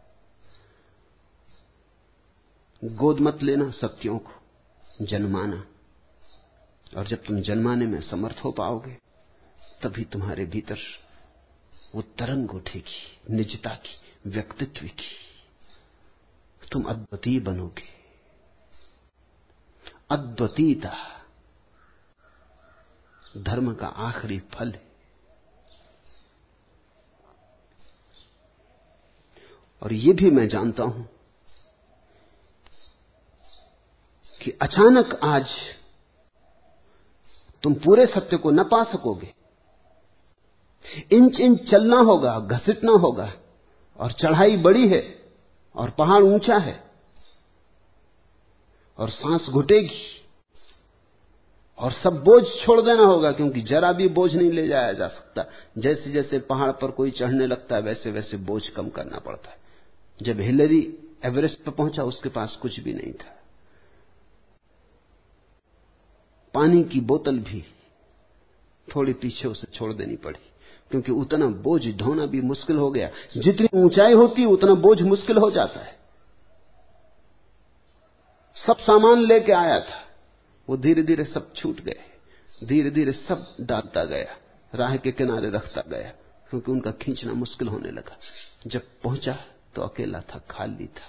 गोद मत लेना सत्यों को, जन्माना। और जब तुम जन्माने में समर्थ हो पाओगे, तभी तुम्हारे भीतर वो तरंग उठेगी निजता की, व्यक्तित्व की। तुम अद्वितीय बनोगे। अद्वितीयता धर्म का आखिरी फल है। और यह भी मैं जानता हूं कि अचानक आज तुम पूरे सत्य को न पा सकोगे। इंच इंच चलना होगा, घसीटना होगा, और चढ़ाई बड़ी है और पहाड़ ऊंचा है और सांस घुटेगी और सब बोझ छोड़ देना होगा, क्योंकि जरा भी बोझ नहीं ले जाया जा सकता। जैसे जैसे पहाड़ पर कोई चढ़ने लगता है, वैसे वैसे बोझ कम करना पड़ता है। जब हिलरी एवरेस्ट पर पहुंचा, उसके पास कुछ भी नहीं था। पानी की बोतल भी थोड़ी पीछे उसे छोड़ देनी पड़ी, क्योंकि उतना बोझ ढोना भी मुश्किल हो गया। जितनी ऊंचाई होती उतना बोझ मुश्किल हो जाता है। सब सामान लेके आया था, वो धीरे धीरे सब छूट गए, धीरे धीरे सब डालता गया, राह के किनारे रखता गया, क्योंकि उनका खींचना मुश्किल होने लगा। जब पहुंचा तो अकेला था, खाली था।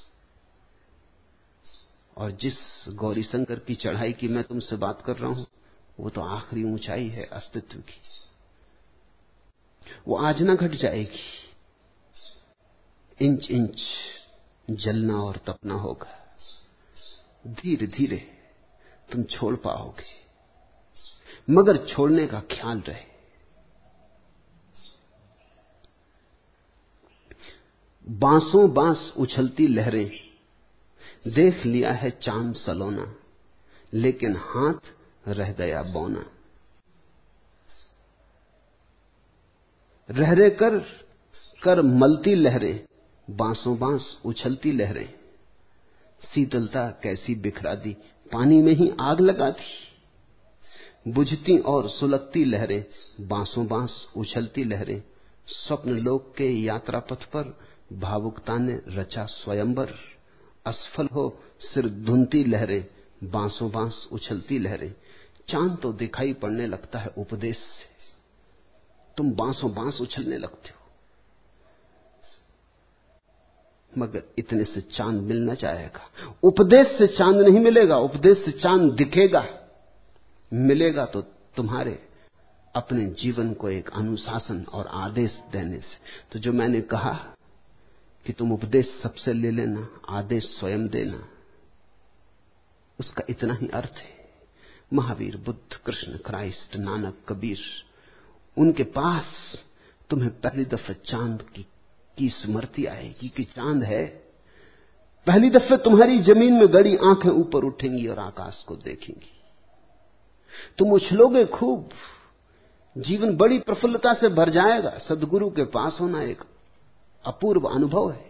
और जिस गौरी शंकर की चढ़ाई की मैं तुमसे बात कर रहा हूं, वो तो आखिरी ऊंचाई है अस्तित्व की। वो आज ना घट जाएगी। इंच इंच जलना और तपना होगा। धीरे धीरे तुम छोड़ पाओगे, मगर छोड़ने का ख्याल रहे। बांसों बांस उछलती लहरें, देख लिया है चांद सलोना, लेकिन हाथ रह गया बौना। रह रहे कर कर मलती लहरें, बांसों बांस उछलती लहरें। शीतलता कैसी बिखरा दी, पानी में ही आग लगा दी। बुझती और सुलगती लहरें, बांसों बांस उछलती लहरें। स्वप्न लोक के यात्रा पथ पर भावुकता ने रचा स्वयंवर। असफल हो सिर धुनती लहरें, बांसों बांस उछलती लहरें। चांद तो दिखाई पड़ने लगता है उपदेश से, तुम बांसों बांस उछलने लगते हो। मगर इतने से चांद मिल न जाएगा। उपदेश से चांद नहीं मिलेगा, उपदेश से चांद दिखेगा। मिलेगा तो तुम्हारे अपने जीवन को एक अनुशासन और आदेश देने से। तो जो मैंने कहा कि तुम उपदेश सबसे ले लेना, आदेश स्वयं देना, उसका इतना ही अर्थ है। महावीर, बुद्ध, कृष्ण, क्राइस्ट, नानक, कबीर, उनके पास तुम्हें पहली दफे चांद की स्मृति आएगी कि चांद है। पहली दफे तुम्हारी जमीन में गड़ी आंखें ऊपर उठेंगी और आकाश को देखेंगी। तुम उछलोगे खूब, जीवन बड़ी प्रफुल्लता से भर जाएगा। सद्गुरु के पास होना एक अपूर्व अनुभव है।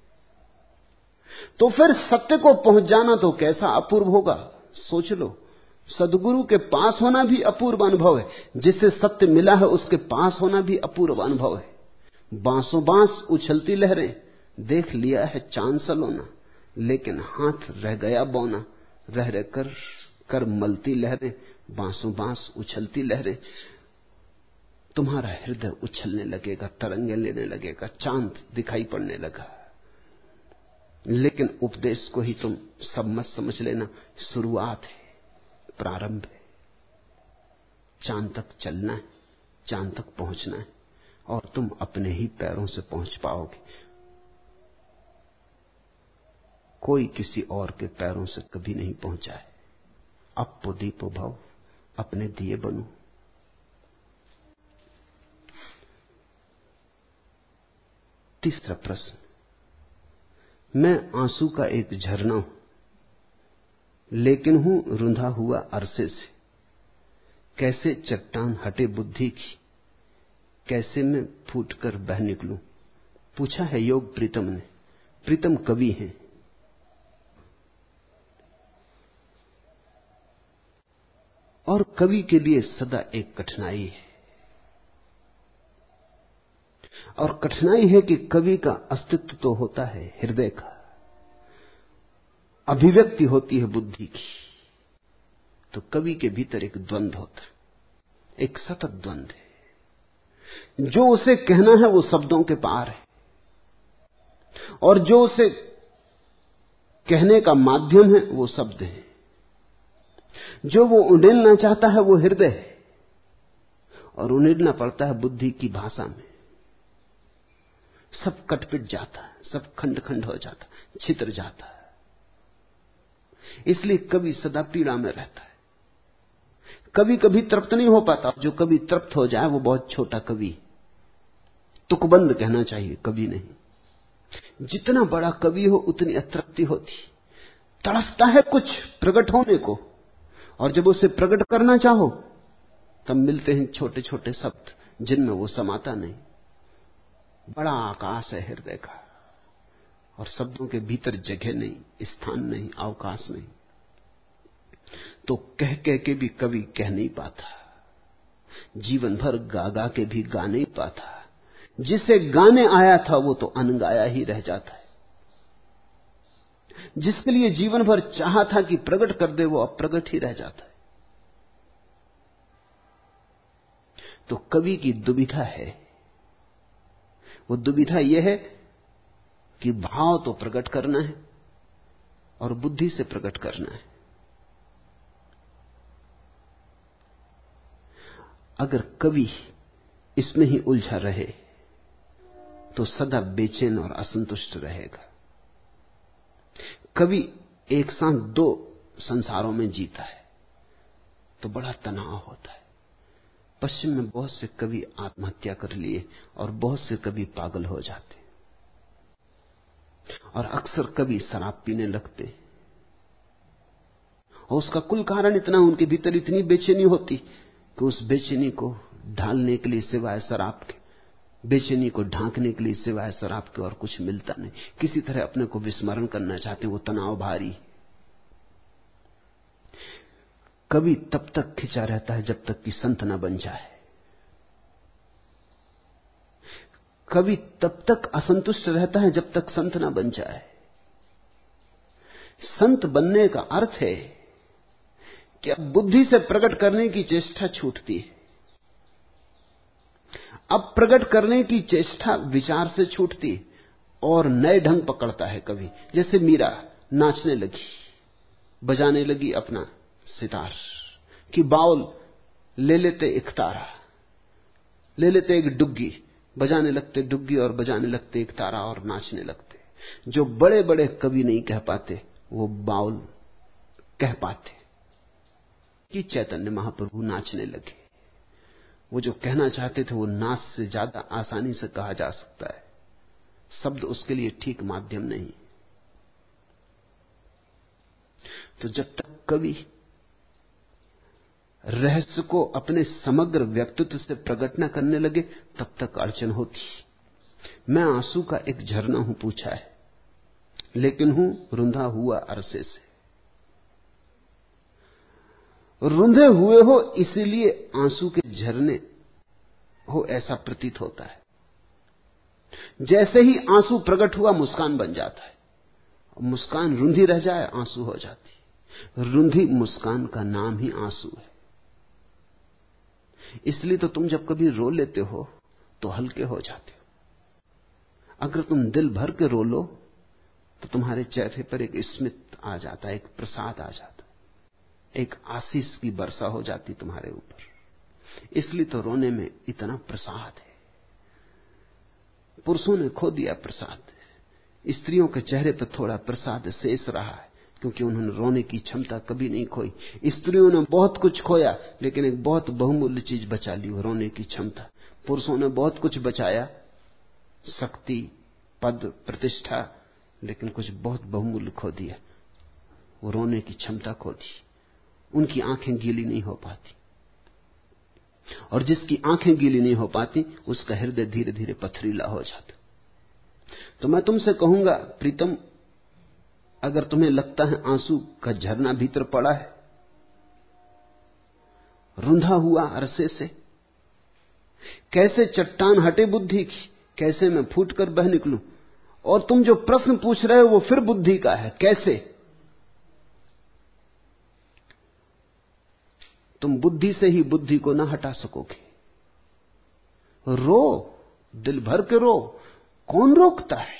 तो फिर सत्य को पहुंच जाना तो कैसा अपूर्व होगा, सोच लो। सद्गुरु के पास होना भी अपूर्व अनुभव है, जिसे सत्य मिला है उसके पास होना भी अपूर्व अनुभव है। बांसों बांस उछलती लहरें, देख लिया है चांद सलोना, लेकिन हाथ रह गया बौना। रह रह कर मलती लहरें, बांसों बांस उछलती लहरें। तुम्हारा हृदय उछलने लगेगा, तरंगे लेने लगेगा, चांद दिखाई पड़ने लगा। लेकिन उपदेश को ही तुम सब मत समझ लेना, शुरुआत है, प्रारंभ है। चांद तक चलना है, चांद तक पहुंचना है, और तुम अपने ही पैरों से पहुंच पाओगे। कोई किसी और के पैरों से कभी नहीं पहुंचा है। अपो दीपो भव, अपने दिए बनो। तीसरा प्रश्न, मैं आंसू का एक झरना हूं, लेकिन हूं रुंधा हुआ अरसे से, कैसे चट्टान हटे बुद्धि की, कैसे मैं फूट कर बह निकलूं। पूछा है योग प्रीतम ने। प्रीतम कवि हैं। और कवि के लिए सदा एक कठिनाई है, और कठिनाई है कि कवि का अस्तित्व तो होता है हृदय का, अभिव्यक्ति होती है बुद्धि की, तो कवि के भीतर एक द्वंद्व होता है, एक सतत द्वंद्व है। जो उसे कहना है वो शब्दों के पार है, और जो उसे कहने का माध्यम है वो शब्द है। जो वो उंडेलना चाहता है वो हृदय है, और उंडेलना पड़ता है बुद्धि की भाषा में। सब कटपिट जाता है, सब खंड खंड हो जाता है, छितर जाता है। इसलिए कवि सदा पीड़ा में रहता है। कभी कभी तृप्त नहीं हो पाता। जो कभी तृप्त हो जाए वो बहुत छोटा कवि, तुकबंद कहना चाहिए, कवि नहीं। जितना बड़ा कवि हो उतनी अतृप्ति होती, तड़फता है कुछ प्रकट होने को, और जब उसे प्रकट करना चाहो तब मिलते हैं छोटे छोटे शब्द जिनमें वो समाता नहीं। बड़ा आकाश है हृदय का, और शब्दों के भीतर जगह नहीं, स्थान नहीं, अवकाश नहीं। तो कह कह के भी कवि कह नहीं पाता, जीवन भर गा गा के भी गा नहीं पाता। जिसे गाने आया था वो तो अनगाया ही रह जाता है। जिसके लिए जीवन भर चाहा था कि प्रकट कर दे वो अप्रगट ही रह जाता है। तो कवि की दुविधा है। वो दुविधा यह है कि भाव तो प्रकट करना है और बुद्धि से प्रकट करना है। अगर कवि इसमें ही उलझा रहे तो सदा बेचैन और असंतुष्ट रहेगा। कवि एक साथ दो संसारों में जीता है तो बड़ा तनाव होता है। पश्चिम में बहुत से कवि आत्महत्या कर लिए और बहुत से कवि पागल हो जाते, और अक्सर कवि शराब पीने लगते, और उसका कुल कारण इतना, उनके भीतर इतनी बेचैनी होती कि उस बेचैनी को ढालने के लिए सिवाय शराब के, बेचैनी को ढांकने के लिए सिवाय शराब के और कुछ मिलता नहीं। किसी तरह अपने को विस्मरण करना चाहते, वो तनाव भारी। कवि तब तक खिंचा रहता है जब तक कि संत न बन जाए। कवि तब तक असंतुष्ट रहता है जब तक संत न बन जाए। संत बनने का अर्थ है कि अब बुद्धि से प्रकट करने की चेष्टा छूटती है। अब प्रकट करने की चेष्टा विचार से छूटती है और नए ढंग पकड़ता है कवि। जैसे मीरा नाचने लगी, बजाने लगी अपना सितार, कि बाउल ले लेते एक तारा, ले लेते एक डुग्गी, बजाने लगते डुग्गी और बजाने लगते एक तारा और नाचने लगते। जो बड़े बड़े कवि नहीं कह पाते वो बाउल कह पाते कि चैतन्य महाप्रभु नाचने लगे। वो जो कहना चाहते थे वो नाच से ज्यादा आसानी से कहा जा सकता है। शब्द उसके लिए ठीक माध्यम नहीं। तो जब तक कवि रहस्य को अपने समग्र व्यक्तित्व से प्रकट न करने लगे तब तक अड़चन होती। मैं आंसू का एक झरना हूं, पूछा है, लेकिन हूं रुंधा हुआ अरसे से। रुंधे हुए हो इसीलिए आंसू के झरने हो ऐसा प्रतीत होता है। जैसे ही आंसू प्रकट हुआ मुस्कान बन जाता है, मुस्कान रुंधी रह जाए आंसू हो जाती। रुंधी मुस्कान का नाम ही आंसू है। इसलिए तो तुम जब कभी रो लेते हो तो हल्के हो जाते हो। अगर तुम दिल भर के रो लो तो तुम्हारे चेहरे पर एक स्मित आ जाता है, एक प्रसाद आ जाता है, एक आशीष की वर्षा हो जाती तुम्हारे ऊपर। इसलिए तो रोने में इतना प्रसाद है। पुरुषों ने खो दिया प्रसाद, स्त्रियों के चेहरे पर थोड़ा प्रसाद शेष रहा है क्योंकि उन्होंने रोने की क्षमता कभी नहीं खोई। स्त्रियों ने बहुत कुछ खोया लेकिन एक बहुत बहुमूल्य चीज बचा ली, रोने की क्षमता। पुरुषों ने बहुत कुछ बचाया, शक्ति, पद, प्रतिष्ठा, लेकिन कुछ बहुत बहुमूल्य खो दिया, वो रोने की क्षमता खो दी। उनकी आंखें गीली नहीं हो पाती, और जिसकी आंखें गीली नहीं हो पाती उसका हृदय धीरे धीरे पथरीला हो जाता। तो मैं तुमसे कहूंगा प्रीतम, अगर तुम्हें लगता है आंसू का झरना भीतर पड़ा है, रुंधा हुआ अरसे से, कैसे चट्टान हटे बुद्धि की, कैसे मैं फूटकर बह निकलूं, और तुम जो प्रश्न पूछ रहे हो वो फिर बुद्धि का है, कैसे? तुम बुद्धि से ही बुद्धि को ना हटा सकोगे। रो, दिल भर के रो, कौन रोकता है?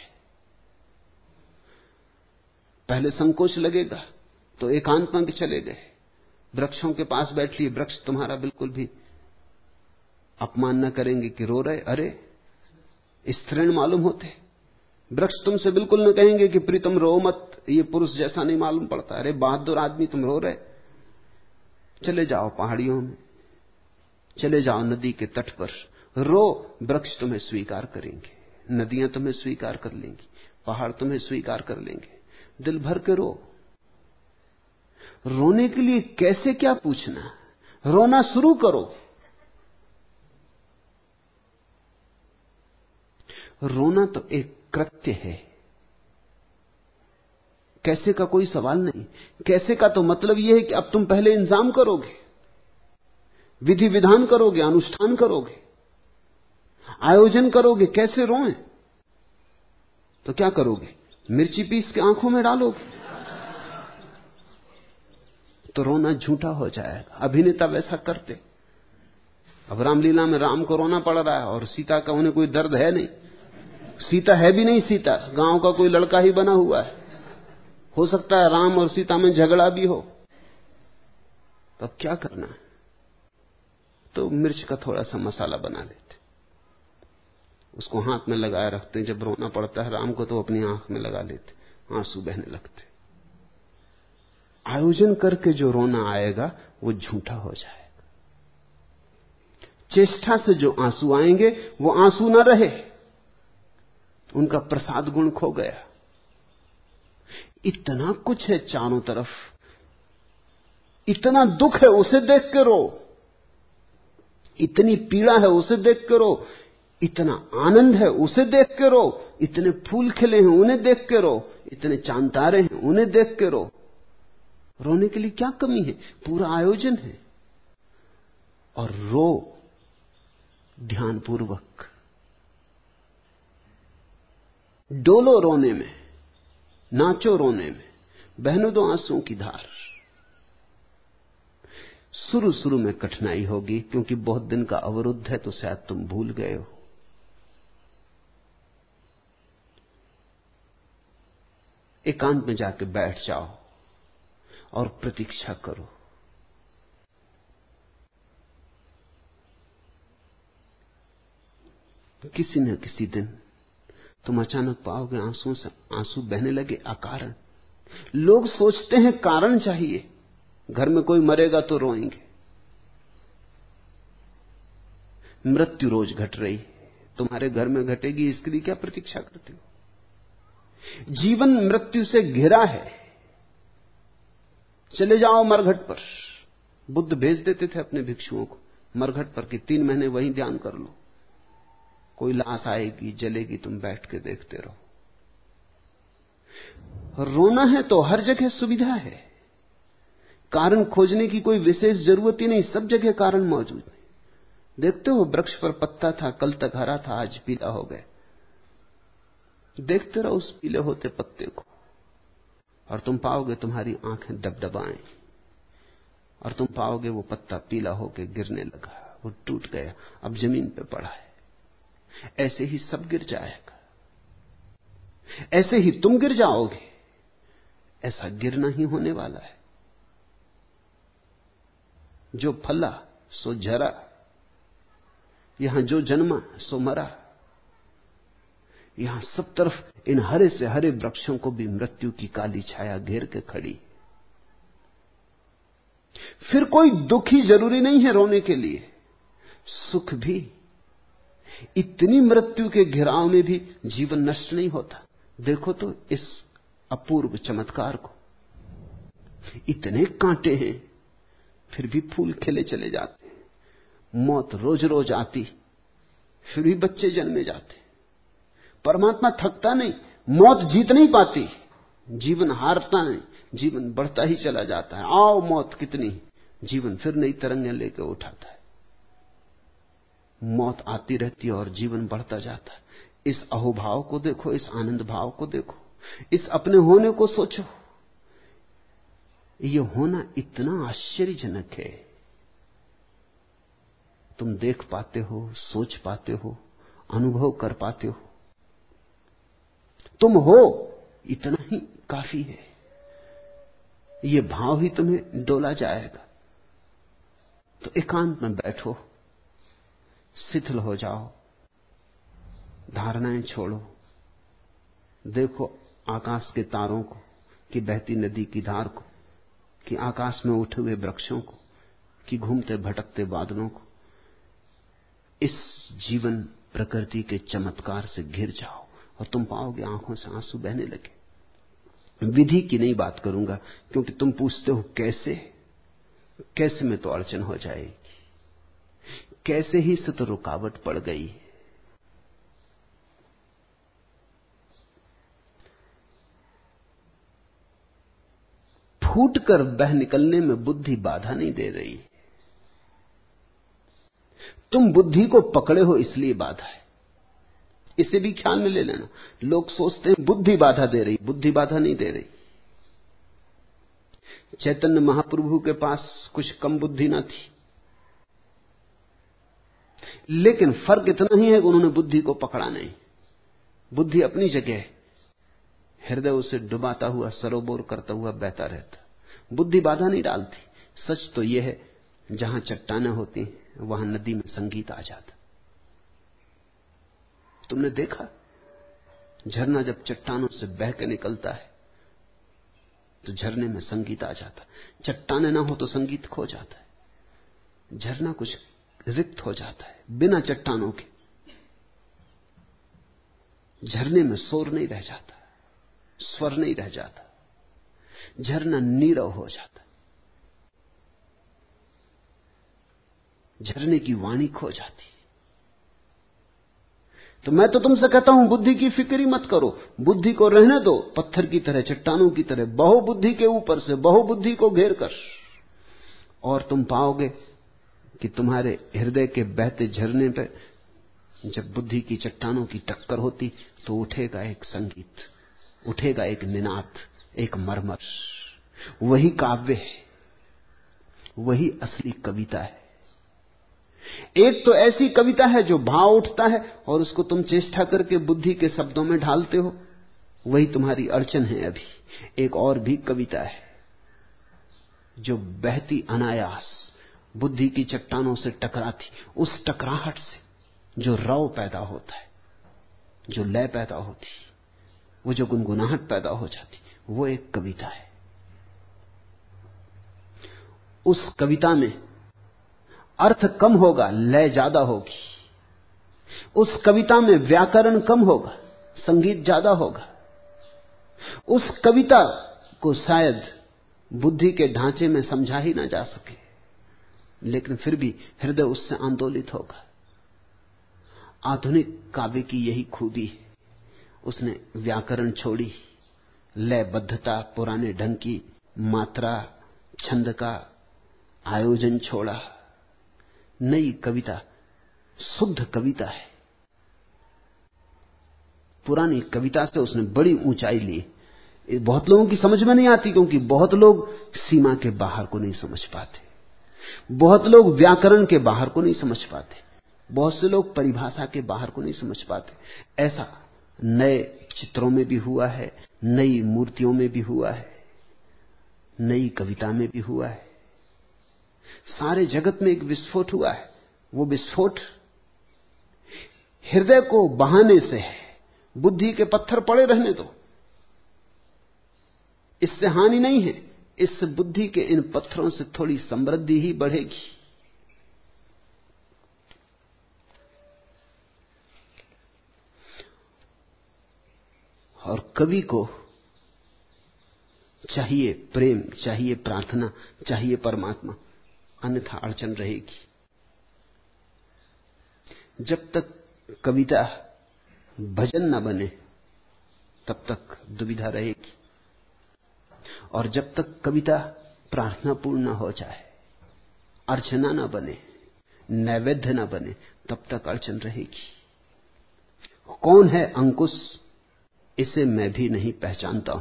पहले संकोच लगेगा तो एकांत में चले गए, वृक्षों के पास बैठ लिए, वृक्ष तुम्हारा बिल्कुल भी अपमान न करेंगे कि रो रहे, अरे स्त्रीण मालूम होते। वृक्ष तुमसे बिल्कुल न कहेंगे कि प्रीतम रो मत, ये पुरुष जैसा नहीं मालूम पड़ता, अरे बहादुर आदमी तुम रो रहे। चले जाओ पहाड़ियों में, चले जाओ नदी के तट पर, रो, वृक्ष तुम्हें स्वीकार करेंगे, नदियां तुम्हें स्वीकार कर लेंगी, पहाड़ तुम्हें स्वीकार कर लेंगे। दिल भर के रो। रोने के लिए कैसे क्या पूछना, रोना शुरू करो। रोना तो एक कृत्य है, कैसे का कोई सवाल नहीं। कैसे का तो मतलब यह है कि अब तुम पहले इंतजाम करोगे, विधि विधान करोगे, अनुष्ठान करोगे, आयोजन करोगे। कैसे रोएं? तो क्या करोगे? मिर्ची पीस के आंखों में डालोगे तो रोना झूठा हो जाएगा। अभिनेता वैसा करते। अब रामलीला में राम को रोना पड़ रहा है और सीता का उन्हें कोई दर्द है नहीं, सीता है भी नहीं, सीता गांव का कोई लड़का ही बना हुआ है, हो सकता है राम और सीता में झगड़ा भी हो, तब क्या करना है? तो मिर्च का थोड़ा सा मसाला बना लेते, उसको हाथ में लगाए रखते, जब रोना पड़ता है राम को तो अपनी आंख में लगा लेते, आंसू बहने लगते। आयोजन करके जो रोना आएगा वो झूठा हो जाएगा। चेष्टा से जो आंसू आएंगे वो आंसू न रहे, उनका प्रसाद गुण खो गया। इतना कुछ है चारों तरफ, इतना दुख है उसे देख के रो, इतनी पीड़ा है उसे देख के रो, इतना आनंद है उसे देख के रो, इतने फूल खिले हैं उन्हें देख के रो, इतने चांद तारे हैं उन्हें देख के रो। रोने के लिए क्या कमी है? पूरा आयोजन है। और रो ध्यानपूर्वक, डोलो रोने में, नाचो रोने में, बहने दो आंसुओं की धार। शुरू शुरू में कठिनाई होगी क्योंकि बहुत दिन का अवरुद्ध है, तो शायद तुम भूल गए हो। एकांत में जाके बैठ जाओ और प्रतीक्षा करो। किसी न किसी दिन तुम अचानक पाओगे आंसुओं से आंसू बहने लगे अकारण। लोग सोचते हैं कारण चाहिए, घर में कोई मरेगा तो रोएंगे। मृत्यु रोज घट रही, तुम्हारे घर में घटेगी, इसके लिए क्या प्रतीक्षा करते हो? जीवन मृत्यु से घिरा है। चले जाओ मरघट पर। बुद्ध भेज देते थे अपने भिक्षुओं को मरघट पर कि 3 महीने वहीं ध्यान कर लो, कोई लाश आएगी जलेगी, तुम बैठ के देखते रहो। रोना है तो हर जगह सुविधा है, कारण खोजने की कोई विशेष जरूरत ही नहीं, सब जगह कारण मौजूद है। देखते हो वृक्ष पर पत्ता था, कल तक हरा था, आज पीला हो गया। देखते रहो उस पीले होते पत्ते को और तुम पाओगे तुम्हारी आंखें डबडबाएं, और तुम पाओगे वो पत्ता पीला होकर गिरने लगा, वो टूट गया, अब जमीन पे पड़ा है। ऐसे ही सब गिर जाएगा, ऐसे ही तुम गिर जाओगे। ऐसा गिरना ही होने वाला है। जो फला सो झरा, यहां जो जन्मा सो मरा। यहां सब तरफ इन हरे से हरे वृक्षों को भी मृत्यु की काली छाया घेर के खड़ी। फिर कोई दुख ही जरूरी नहीं है रोने के लिए, सुख भी। इतनी मृत्यु के घिराव में भी जीवन नष्ट नहीं होता। देखो तो इस अपूर्व चमत्कार को। इतने कांटे हैं, फिर भी फूल खिले चले जाते हैं। मौत रोज रोज आती, फिर भी बच्चे जन्मे जाते। परमात्मा थकता नहीं, मौत जीत नहीं पाती, जीवन हारता नहीं, जीवन बढ़ता ही चला जाता है। आओ मौत कितनी, जीवन फिर नई तरंगें लेकर उठाता है। मौत आती रहती है और जीवन बढ़ता जाता है। इस अहोभाव को देखो, इस आनंद भाव को देखो, इस अपने होने को सोचो। ये होना इतना आश्चर्यजनक है। तुम देख पाते हो, सोच पाते हो, अनुभव कर पाते हो। तुम हो, इतना ही काफी है। ये भाव ही तुम्हें डोला जाएगा। तो एकांत में बैठो, शिथिल हो जाओ, धारणाएं छोड़ो, देखो आकाश के तारों को, कि बहती नदी की धार को, कि आकाश में उठे हुए वृक्षों को, कि घूमते भटकते बादलों को। इस जीवन प्रकृति के चमत्कार से घिर जाओ और तुम पाओगे आंखों से आंसू बहने लगे। विधि की नहीं बात करूंगा, क्योंकि तुम पूछते हो कैसे, कैसे में तो अड़चन हो जाएगी, कैसे ही से तो रुकावट पड़ गई। फूट कर बह निकलने में बुद्धि बाधा नहीं दे रही। तुम बुद्धि को पकड़े हो इसलिए बाधा है। इसे भी ख्याल में ले लेना। लोग सोचते हैं बुद्धि बाधा दे रही, बुद्धि बाधा नहीं दे रही। चैतन्य महाप्रभु के पास कुछ कम बुद्धि ना थी, लेकिन फर्क इतना ही है कि उन्होंने बुद्धि को पकड़ा नहीं। बुद्धि अपनी जगह, हृदय उसे डुबाता हुआ, सरोबोर करता हुआ बहता रहता। बुद्धि बाधा नहीं डालती। सच तो यह है, जहां चट्टानें होती वहां नदी में संगीत आ जाता। तुमने देखा, झरना जब चट्टानों से बह के निकलता है तो झरने में संगीत आ जाता। चट्टानें ना हो तो संगीत खो जाता है। झरना कुछ रिक्त हो जाता है। बिना चट्टानों के झरने में शोर नहीं रह जाता, स्वर नहीं रह जाता, झरना नीरव हो जाता, झरने की वाणी खो जाती। तो मैं तो तुमसे कहता हूं, बुद्धि की फिक्र ही मत करो, बुद्धि को रहने दो पत्थर की तरह, चट्टानों की तरह, बहुबुद्धि के ऊपर से बहुबुद्धि को घेर कर। और तुम पाओगे कि तुम्हारे हृदय के बहते झरने पे जब बुद्धि की चट्टानों की टक्कर होती तो उठेगा एक संगीत, उठेगा एक निनाद, एक मरमर। वही काव्य है, वही असली कविता है। एक तो ऐसी कविता है जो भाव उठता है और उसको तुम चेष्टा करके बुद्धि के शब्दों में ढालते हो, वही तुम्हारी अड़चन है अभी। एक और भी कविता है जो बहती अनायास बुद्धि की चट्टानों से टकराती, उस टकराहट से जो रव पैदा होता है, जो लय पैदा होती, वो जो गुनगुनाहट पैदा हो जाती, वो एक कविता है। उस कविता में अर्थ कम होगा, लय ज्यादा होगी। उस कविता में व्याकरण कम होगा, संगीत ज्यादा होगा। उस कविता को शायद बुद्धि के ढांचे में समझा ही ना जा सके, लेकिन फिर भी हृदय उससे आंदोलित होगा। आधुनिक काव्य की यही खूबी है, उसने व्याकरण छोड़ी, लयबद्धता, पुराने ढंग की मात्रा, छंद का आयोजन छोड़ा। नई कविता शुद्ध कविता है। पुरानी कविता से उसने बड़ी ऊंचाई ली। बहुत लोगों की समझ में नहीं आती, क्योंकि बहुत लोग सीमा के बाहर को नहीं समझ पाते, बहुत लोग व्याकरण के बाहर को नहीं समझ पाते, बहुत से लोग परिभाषा के बाहर को नहीं समझ पाते। ऐसा नए चित्रों में भी हुआ है, नई मूर्तियों में भी हुआ है, नई कविता में भी हुआ है। सारे जगत में एक विस्फोट हुआ है। वो विस्फोट हृदय को बहाने से है। बुद्धि के पत्थर पड़े रहने दो, इससे हानि नहीं है। इससे बुद्धि के इन पत्थरों से थोड़ी समृद्धि ही बढ़ेगी। और कवि को चाहिए प्रेम, चाहिए प्रार्थना, चाहिए परमात्मा, अन्यथा अड़चन रहेगी। जब तक कविता भजन न बने तब तक दुविधा रहेगी, और जब तक कविता प्रार्थनापूर्ण न हो जाए, अर्चना न बने, नैवेद्य न बने, तब तक अड़चन रहेगी। कौन है अंकुश, इसे मैं भी नहीं पहचानता हूं,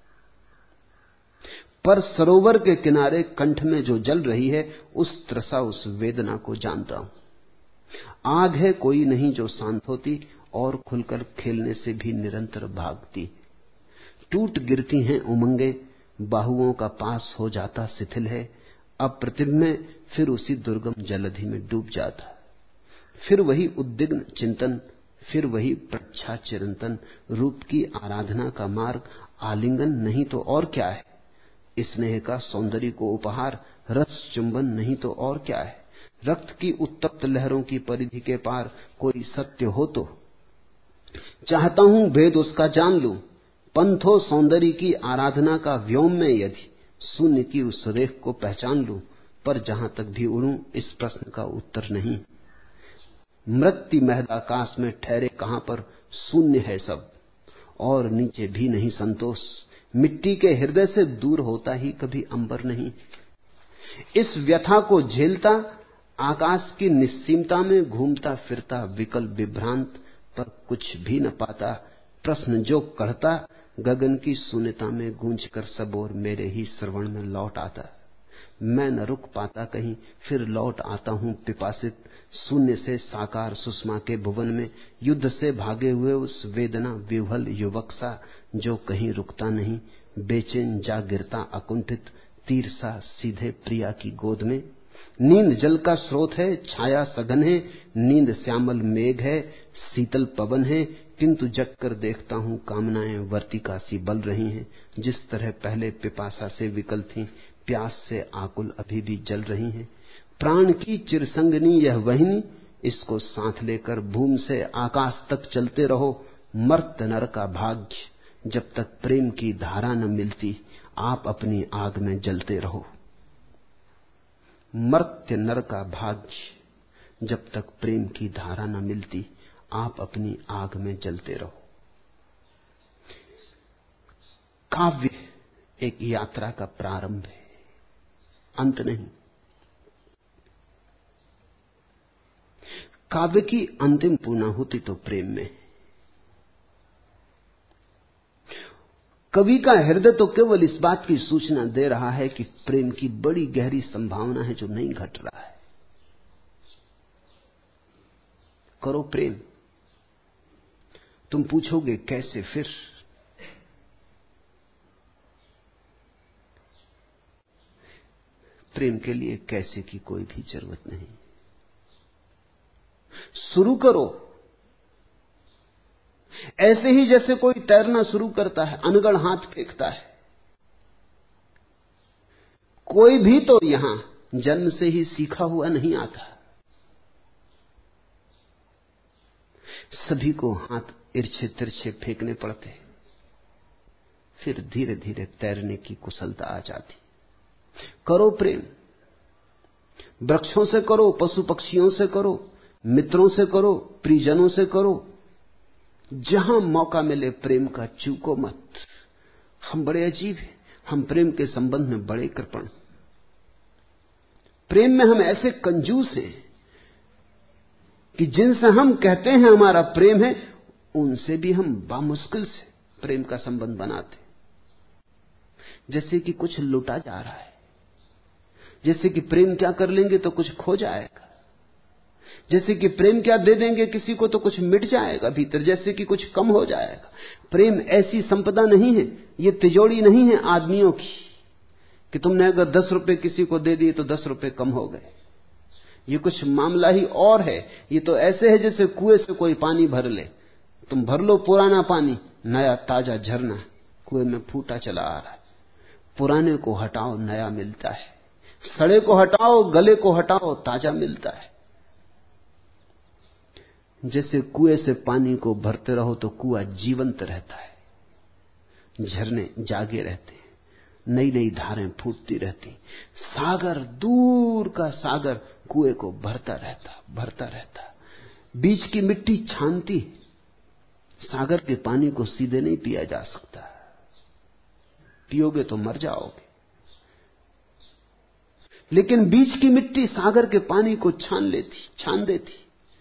पर सरोवर के किनारे कंठ में जो जल रही है उस त्रसा, उस वेदना को जानता हूं। आग है कोई नहीं जो शांत होती, और खुलकर खेलने से भी निरंतर भागती। टूट गिरती हैं उमंगे, बाहुओं का पास हो जाता शिथिल है। अप्रतिम में फिर उसी दुर्गम जलधि में डूब जाता। फिर वही उद्विग्न चिंतन, फिर वही प्रच्छा चिरंतन। रूप की आराधना का मार्ग आलिंगन नहीं तो और क्या है, स्नेह का सौंदर्य को उपहार रस चुंबन नहीं तो और क्या है। रक्त की उत्तप्त लहरों की परिधि के पार कोई सत्य हो तो चाहता हूं भेद उसका जान लूं। पंथो सौंदर्य की आराधना का व्योम में यदि शून्य की उस रेख को पहचान लूं, पर जहां तक भी उड़ूं इस प्रश्न का उत्तर नहीं। मृत्यु महद आकाश में ठहरे कहां पर शून्य है सब, और नीचे भी नहीं संतोष। मिट्टी के हृदय से दूर होता ही कभी अंबर नहीं। इस व्यथा को झेलता आकाश की निस्सीमता में घूमता फिरता विकल विभ्रांत, पर कुछ भी न पाता। प्रश्न जो करता गगन की शून्यता में गूंज कर सब और मेरे ही श्रवण में लौट आता। मैं न रुक पाता कहीं, फिर लौट आता हूं पिपासित। शून्य से साकार सुषमा के भुवन में युद्ध से भागे हुए उस वेदना विह्वल युवक सा, जो कहीं रुकता नहीं, बेचैन जा गिरता अकुंठित, तीर सा सीधे प्रिया की गोद में। नींद जल का स्रोत है, छाया सघन है, नींद श्यामल मेघ है, शीतल पवन है, किंतु जग कर देखता हूं कामनाएं वर्तिका सी बल रही हैं। जिस तरह पहले पिपासा से विकल थीं, प्यास से आकुल अभी भी जल रही हैं। प्राण की चिरसंगनी यह वहिनी, इसको साथ लेकर भूमि से आकाश तक चलते रहो। मर्त्य नर का भाग्य, जब तक प्रेम की धारा न मिलती, आप अपनी आग में जलते रहो। मर्त्य नर का भाग्य, जब तक प्रेम की धारा न मिलती, आप अपनी आग में जलते रहो। काव्य एक यात्रा का प्रारंभ है, अंत नहीं। काव्य की अंतिम पूर्णाहुति तो प्रेम में है। कवि का हृदय तो केवल इस बात की सूचना दे रहा है कि प्रेम की बड़ी गहरी संभावना है जो नहीं घट रहा है। करो प्रेम। तुम पूछोगे कैसे? फिर प्रेम के लिए कैसे की कोई भी जरूरत नहीं। शुरू करो ऐसे ही जैसे कोई तैरना शुरू करता है, अनगढ़ हाथ फेंकता है। कोई भी तो यहां जन्म से ही सीखा हुआ नहीं आता। सभी को हाथ इर्छे तिरछे फेंकने पड़ते, फिर धीरे धीरे तैरने की कुशलता आ जाती। करो प्रेम। वृक्षों से करो, पशु पक्षियों से करो, मित्रों से करो, प्रियजनों से करो। जहां मौका मिले प्रेम का चूको मत। हम बड़े अजीब हैं, हम प्रेम के संबंध में बड़े कृपण। प्रेम में हम ऐसे कंजूस हैं कि जिनसे हम कहते हैं हमारा प्रेम है, उनसे भी हम बामुश्किल से प्रेम का संबंध बनाते, जैसे कि कुछ लुटा जा रहा है, जैसे कि प्रेम क्या कर लेंगे तो कुछ खो जाएगा, जैसे कि प्रेम क्या दे देंगे किसी को तो कुछ मिट जाएगा भीतर, जैसे कि कुछ कम हो जाएगा। प्रेम ऐसी संपदा नहीं है, ये तिजोरी नहीं है आदमियों की कि तुमने अगर 10 रुपए किसी को दे दिए तो 10 रुपए कम हो गए। ये कुछ मामला ही और है। ये तो ऐसे है जैसे कुएं से कोई पानी भर ले। तुम भर लो पुराना पानी, नया ताजा झरना कुएं में फूटा चला आ रहा है। पुराने को हटाओ, नया मिलता है। सड़े को हटाओ, गले को हटाओ, ताजा मिलता है। जैसे कुएं से पानी को भरते रहो तो कुआं जीवंत रहता है, झरने जागे रहते हैं। नई नई धारें फूटती रहती। सागर, दूर का सागर कुएं को भरता रहता। बीच की मिट्टी छानती। सागर के पानी को सीधे नहीं पिया जा सकता, पियोगे तो मर जाओगे। लेकिन बीच की मिट्टी सागर के पानी को छान देती,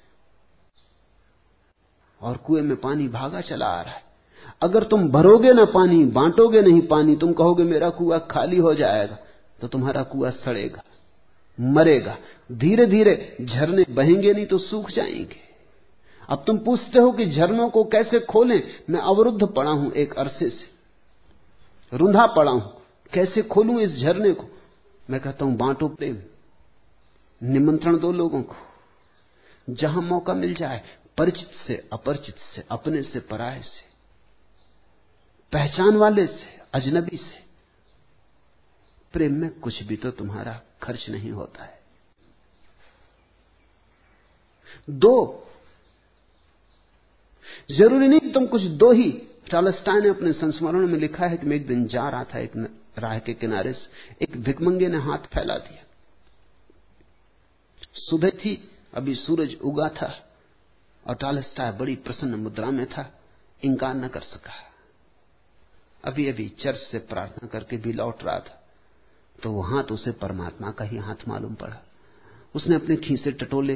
और कुएं में पानी भागा चला आ रहा है। अगर तुम भरोगे ना पानी, बांटोगे नहीं पानी, तुम कहोगे मेरा कुआं खाली हो जाएगा, तो तुम्हारा कुआं सड़ेगा, मरेगा। धीरे धीरे झरने बहेंगे नहीं तो सूख जाएंगे। अब तुम पूछते हो कि झरनों को कैसे खोलें। मैं अवरुद्ध पड़ा हूं, एक अरसे से रुंधा पड़ा हूं, कैसे खोलूं इस झरने को? मैं कहता हूं बांटो प्रेम, निमंत्रण दो लोगों को, जहां मौका मिल जाए, परिचित से अपरिचित से, अपने से पराये से, पहचान वाले से अजनबी से। प्रेम में कुछ भी तो तुम्हारा खर्च नहीं होता है। दो, जरूरी नहीं तुम कुछ दो ही। टॉलस्टॉय ने अपने संस्मरणों में लिखा है कि मैं एक दिन जा रहा था एक राह के किनारे से, एक भिखमंगे ने हाथ फैला दिया। सुबह थी, अभी सूरज उगा था, और टॉलस्टॉय बड़ी प्रसन्न मुद्रा में था, इंकार न कर सका। अभी अभी चर्च से प्रार्थना करके भी लौट रहा था, तो वो हाथ उसे परमात्मा का ही हाथ मालूम पड़ा। उसने अपने खीसे टटोले,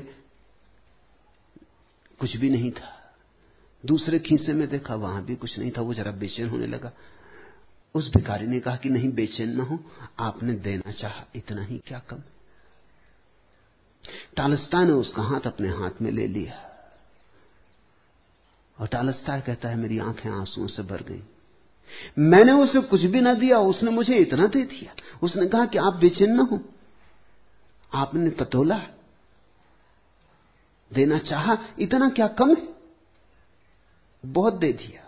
कुछ भी नहीं था। दूसरे खीसे में देखा, वहां भी कुछ नहीं था। वो जरा बेचैन होने लगा। उस भिखारी ने कहा कि नहीं, बेचैन ना हो, आपने देना चाहा, इतना ही क्या कम। टॉलस्टॉय ने उसका हाथ अपने हाथ में ले लिया, और टॉलस्टॉय कहता है मेरी आंखें आंसुओं से भर गई। मैंने उसे कुछ भी ना दिया, उसने मुझे इतना दे दिया। उसने कहा कि आप बेचैन ना हो, आपने टटोला, देना चाहा, इतना क्या कम है, बहुत दे दिया।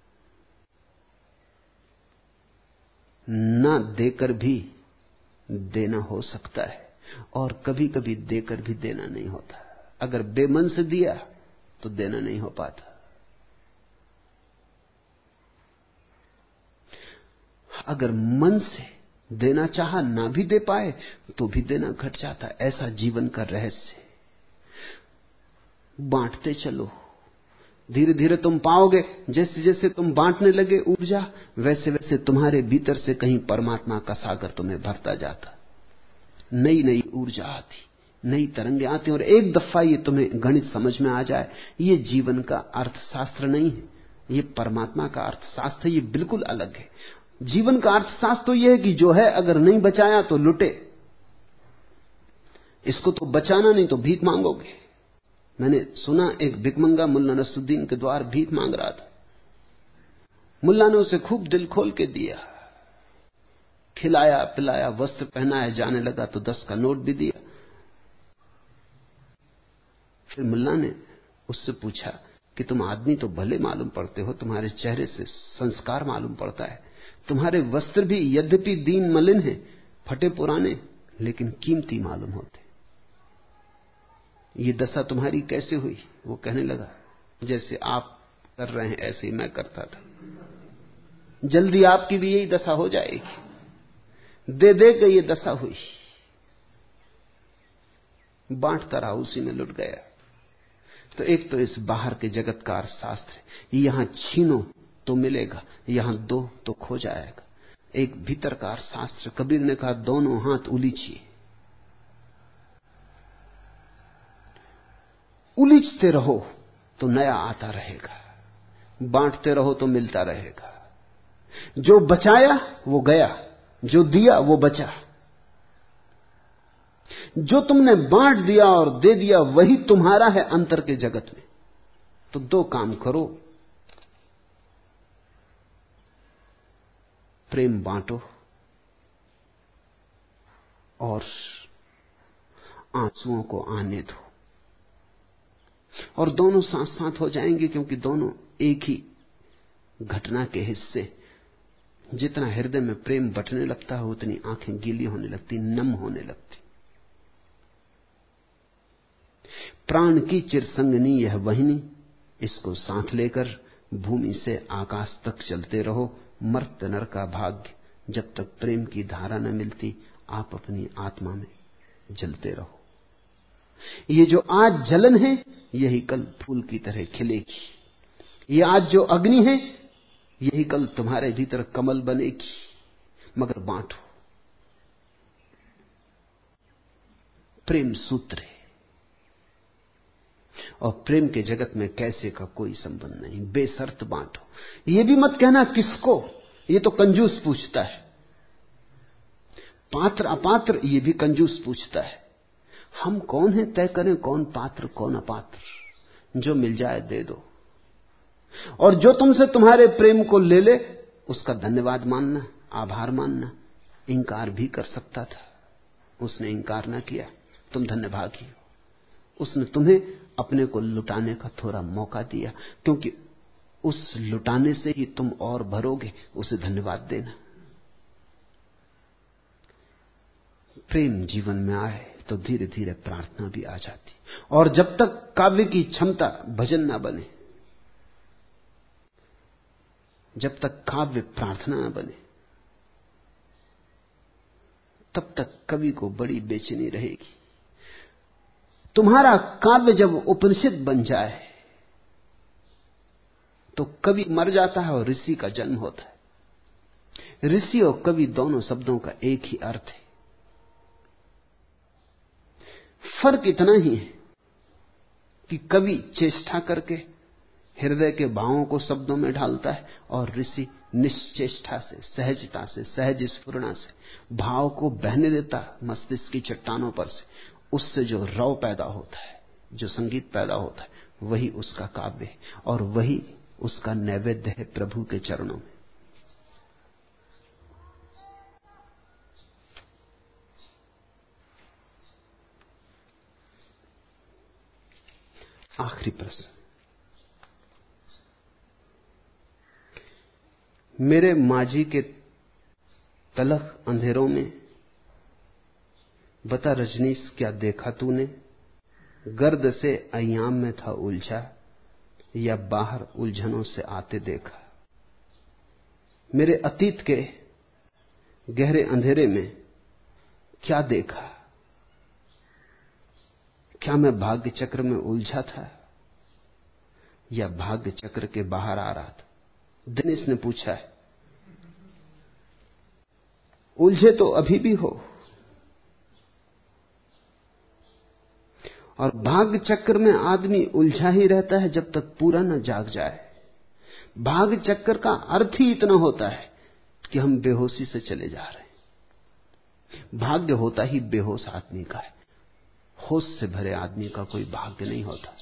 ना देकर भी देना हो सकता है, और कभी कभी देकर भी देना नहीं होता। अगर बेमन से दिया तो देना नहीं हो पाता। अगर मन से देना चाहा, ना भी दे पाए तो भी देना घट जाता। ऐसा जीवन का रहस्य। बांटते चलो, धीरे धीरे तुम पाओगे, जैसे जैसे तुम बांटने लगे ऊर्जा, वैसे वैसे तुम्हारे भीतर से कहीं परमात्मा का सागर तुम्हें भरता जाता। नई नई ऊर्जा आती, नई तरंगें आती, और एक दफा ये तुम्हें गणित समझ में आ जाए, ये जीवन का अर्थशास्त्र नहीं है, ये परमात्मा का अर्थशास्त्र। ये बिल्कुल अलग है। जीवन का अर्थशास्त्र तो यह है कि जो है अगर नहीं बचाया तो लुटे, इसको तो बचाना, नहीं तो भीख मांगोगे। मैंने सुना एक भिखमंगा मुल्ला नसरुद्दीन के द्वार भीख मांग रहा था। मुल्ला ने उसे खूब दिल खोल के दिया, खिलाया पिलाया, वस्त्र पहनाया, जाने लगा तो 10 का नोट भी दिया। फिर मुल्ला ने उससे पूछा कि तुम आदमी तो भले मालूम पड़ते हो, तुम्हारे चेहरे से संस्कार मालूम पड़ता है, तुम्हारे वस्त्र भी यद्यपि दीन मलिन हैं, फटे पुराने, लेकिन कीमती मालूम होते। ये दशा तुम्हारी कैसे हुई? वो कहने लगा जैसे आप कर रहे हैं ऐसे ही मैं करता था। जल्दी आपकी भी यही दशा हो जाएगी। दे दे के ये दशा हुई, बांटता रहा, उसी में लुट गया। तो एक तो इस बाहर के जगत का अर्थशास्त्र, यहां छीनो तो मिलेगा, यहां दो तो खो जाएगा। एक भीतर का अर्थशास्त्र, कबीर ने कहा दोनों हाथ उलीचिए, उलीचते रहो तो नया आता रहेगा, बांटते रहो तो मिलता रहेगा। जो बचाया वो गया, जो दिया वो बचा। जो तुमने बांट दिया और दे दिया वही तुम्हारा है अंतर के जगत में। तो दो काम करो, प्रेम बांटो और आंसुओं को आने दो, और दोनों साथ साथ हो जाएंगे, क्योंकि दोनों एक ही घटना के हिस्से। जितना हृदय में प्रेम बटने लगता है उतनी आंखें गीली होने लगती, नम होने लगती। प्राण की चिरसंगनी यह वहिनी, इसको साथ लेकर भूमि से आकाश तक चलते रहो। मर्त नर का भाग्य जब तक प्रेम की धारा न मिलती आप अपनी आत्मा में जलते रहो। ये जो आज जलन है यही कल फूल की तरह खिलेगी। ये आज जो अग्नि है यही कल तुम्हारे भीतर कमल बनेगी। मगर बांटो। प्रेम सूत्र है और प्रेम के जगत में कैसे का कोई संबंध नहीं। बेशर्त बांटो। ये भी मत कहना किसको, ये तो कंजूस पूछता है। पात्र अपात्र ये भी कंजूस पूछता है। हम कौन हैं तय करें कौन पात्र कौन अपात्र। जो मिल जाए दे दो। और जो तुमसे तुम्हारे प्रेम को ले ले उसका धन्यवाद मानना, आभार मानना। इंकार भी कर सकता था, उसने इंकार ना किया, तुम धन्यभागी हो। उसने तुम्हें अपने को लुटाने का थोड़ा मौका दिया, क्योंकि उस लुटाने से ही तुम और भरोगे। उसे धन्यवाद देना। प्रेम जीवन में आए तो धीरे धीरे प्रार्थना भी आ जाती। और जब तक काव्य की क्षमता भजन ना बने, जब तक काव्य प्रार्थना न बने, तब तक कवि को बड़ी बेचैनी रहेगी। तुम्हारा काव्य जब उपनिषद बन जाए तो कवि मर जाता है और ऋषि का जन्म होता है। ऋषि और कवि दोनों शब्दों का एक ही अर्थ है। फर्क इतना ही है कि कवि चेष्टा करके हृदय के भावों को शब्दों में ढालता है और ऋषि निश्चेष्टा से, सहजता से, सहज स्फुरणा से भाव को बहने देता मस्तिष्क की चट्टानों पर से। उससे जो रव पैदा होता है, जो संगीत पैदा होता है, वही उसका काव्य है और वही उसका नैवेद्य है प्रभु के चरणों में। आखिरी प्रश्न। मेरे माजी के तलख अंधेरों में बता रजनीश क्या देखा तूने। गर्द से अय्याम में था उलझा या बाहर उलझनों से आते देखा। मेरे अतीत के गहरे अंधेरे में क्या देखा। क्या मैं भाग्य चक्र में उलझा था या भाग्य चक्र के बाहर आ रहा था। दिनेश ने पूछा है। उलझे तो अभी भी हो और भाग्य चक्र में आदमी उलझा ही रहता है जब तक पूरा न जाग जाए। भाग्य चक्र का अर्थ ही इतना होता है कि हम बेहोशी से चले जा रहे हैं। भाग्य होता ही बेहोश आदमी का है। होश से भरे आदमी का कोई भाग्य नहीं होता।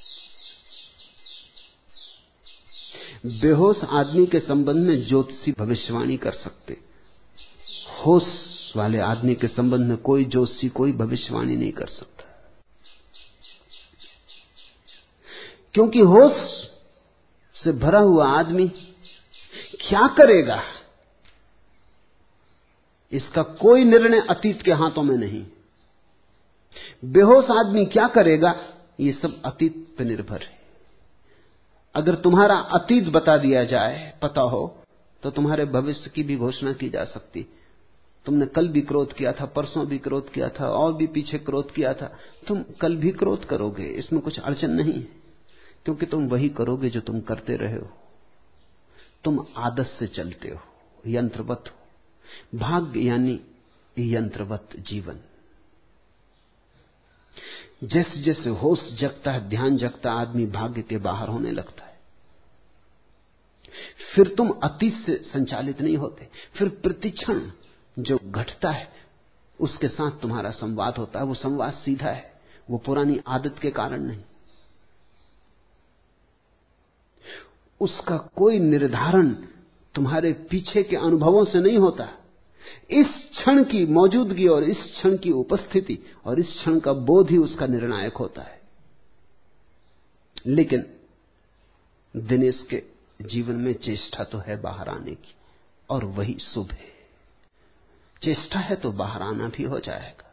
बेहोश आदमी के संबंध में ज्योतिषी भविष्यवाणी कर सकते। होश वाले आदमी के संबंध में कोई ज्योतिषी कोई भविष्यवाणी नहीं कर सकता, क्योंकि होश से भरा हुआ आदमी क्या करेगा इसका कोई निर्णय अतीत के हाथों में नहीं। बेहोश आदमी क्या करेगा ये सब अतीत पर निर्भर है। अगर तुम्हारा अतीत बता दिया जाए, पता हो, तो तुम्हारे भविष्य की भी घोषणा की जा सकती। तुमने कल भी क्रोध किया था, परसों भी क्रोध किया था, और भी पीछे क्रोध किया था। तुम कल भी क्रोध करोगे, इसमें कुछ अड़चन नहीं है, क्योंकि तुम वही करोगे जो तुम करते रहे हो। तुम आदत से चलते हो, यंत्रवत हो। भाग्य यानी यंत्रवत जीवन। जैसे जैसे होश जगता है, ध्यान जगता, आदमी भाग्य के बाहर होने लगता है। फिर तुम अतीत से संचालित नहीं होते। फिर प्रतिक्षण जो घटता है उसके साथ तुम्हारा संवाद होता है। वो संवाद सीधा है, वो पुरानी आदत के कारण नहीं। उसका कोई निर्धारण तुम्हारे पीछे के अनुभवों से नहीं होता। इस क्षण की मौजूदगी और इस क्षण की उपस्थिति और इस क्षण का बोध ही उसका निर्णायक होता है। लेकिन दिनेश के जीवन में चेष्टा तो है बाहर आने की, और वही शुभ है। चेष्टा है तो बाहर आना भी हो जाएगा।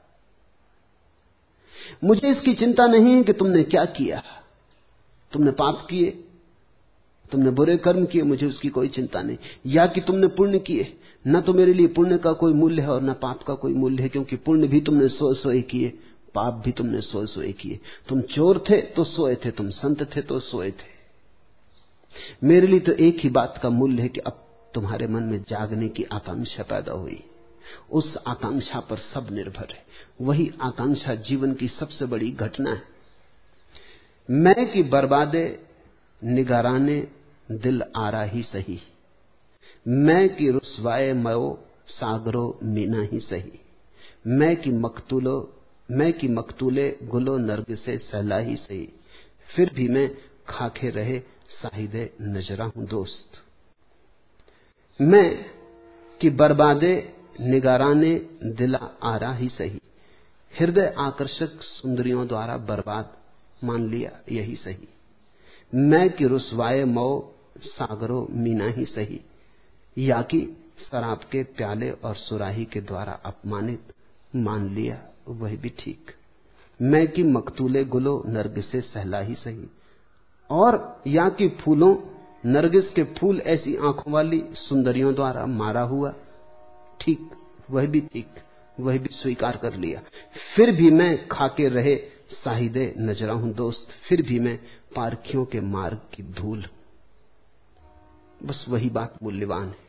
मुझे इसकी चिंता नहीं है कि तुमने क्या किया। तुमने पाप किए, तुमने बुरे कर्म किए, मुझे उसकी कोई चिंता नहीं। या कि तुमने पुण्य किए, न तो मेरे लिए पुण्य का कोई मूल्य है और न पाप का कोई मूल्य है, क्योंकि पुण्य भी तुमने सोए किए, पाप भी तुमने सोए किए। तुम चोर थे तो सोए थे, तुम संत थे तो सोए थे। मेरे लिए तो एक ही बात का मूल्य है कि अब तुम्हारे मन में जागने की आकांक्षा पैदा हुई। उस आकांक्षा पर सब निर्भर है। वही आकांक्षा जीवन की सबसे बड़ी घटना है। मैं की बर्बादे निगाराने दिल आरा ही सही, मैं की रुसवाए मयो सागरो मीना ही सही, मैं की मकतूले गुलो नर्ग से सहला ही सही, फिर भी मैं खाके रहे साहिदे नजरा हूं दोस्त। मैं कि बर्बादे निगाराने दिला आरा ही सही, हृदय आकर्षक सुंदरियों द्वारा बर्बाद मान लिया यही सही। मैं कि रुसवाए मौ सागरो मीना ही सही, या कि शराब के प्याले और सुराही के द्वारा अपमानित मान लिया वह भी ठीक। मैं कि मकतूले गुलो नरग से सहला ही सही, और या कि फूलों नरगिस के फूल ऐसी आंखों वाली सुंदरियों द्वारा मारा हुआ ठीक, वह भी ठीक, वह भी स्वीकार कर लिया। फिर भी मैं खाके रहे साहिदे नजरा हूं दोस्त, फिर भी मैं पारखियों के मार्ग की धूल हूं। बस वही बात मूल्यवान है।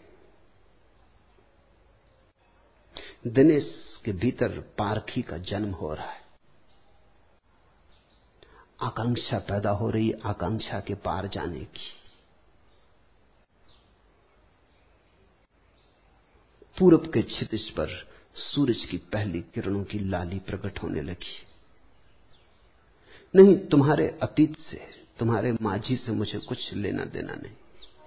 दिनेश के भीतर पारखी का जन्म हो रहा है। आकांक्षा पैदा हो रही, आकांक्षा के पार जाने की। पूरब के क्षितिज पर सूरज की पहली किरणों की लाली प्रकट होने लगी। नहीं, तुम्हारे अतीत से, तुम्हारे मांझी से मुझे कुछ लेना देना नहीं।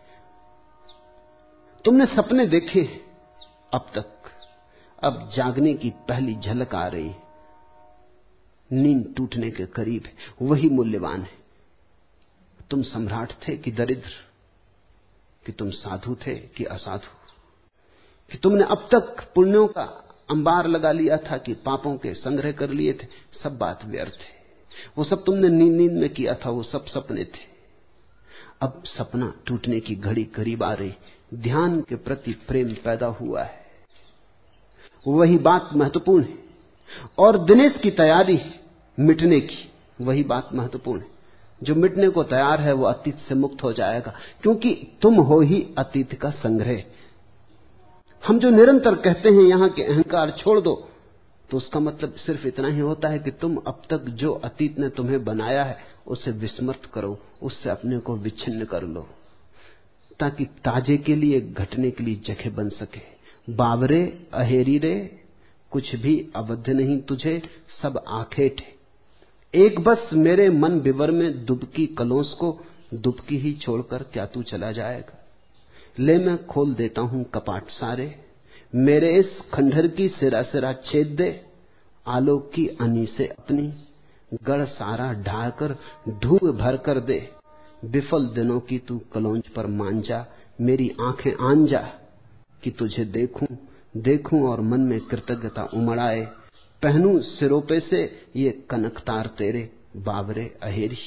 तुमने सपने देखे अब तक, अब जागने की पहली झलक आ रही, नींद टूटने के करीब है, वही मूल्यवान है। तुम सम्राट थे कि दरिद्र, कि तुम साधु थे कि असाधु, कि तुमने अब तक पुण्यों का अंबार लगा लिया था कि पापों के संग्रह कर लिए थे, सब बात व्यर्थ है। वो सब तुमने नींद में किया था, वो सब सपने थे। अब सपना टूटने की घड़ी करीब आ रही, ध्यान के प्रति प्रेम पैदा हुआ है, वही बात महत्वपूर्ण है। और दिनेश की तैयारी मिटने की, वही बात महत्वपूर्ण है। जो मिटने को तैयार है वो अतीत से मुक्त हो जाएगा, क्योंकि तुम हो ही अतीत का संग्रह। हम जो निरंतर कहते हैं यहां के अहंकार छोड़ दो, तो उसका मतलब सिर्फ इतना ही होता है कि तुम अब तक जो अतीत ने तुम्हें बनाया है उसे विस्मृत करो, उससे अपने को विच्छिन्न कर लो, ताकि ताजे के लिए, घटने के लिए जगह बन सके। बावरे अहेरी रे, कुछ भी अबद्ध नहीं तुझे, सब आखेट है। एक बस मेरे मन विवर में दुबकी कलोंस को, दुबकी ही छोड़कर क्या तू चला जाएगा। ले मैं खोल देता हूं कपाट सारे, मेरे इस खंडहर की सिरा सिरा छेद दे, आलोक की अनी से अपनी गढ़ सारा ढाकर ढूंढ भर कर दे। विफल दिनों की तू कलौंज पर मान जा, मेरी आंखें आन जा कि तुझे देखूं देखूं और मन में कृतज्ञता उमड़ आए। पहनूं सिरोपे से ये कनकतार तेरे, बावरे अहेरी।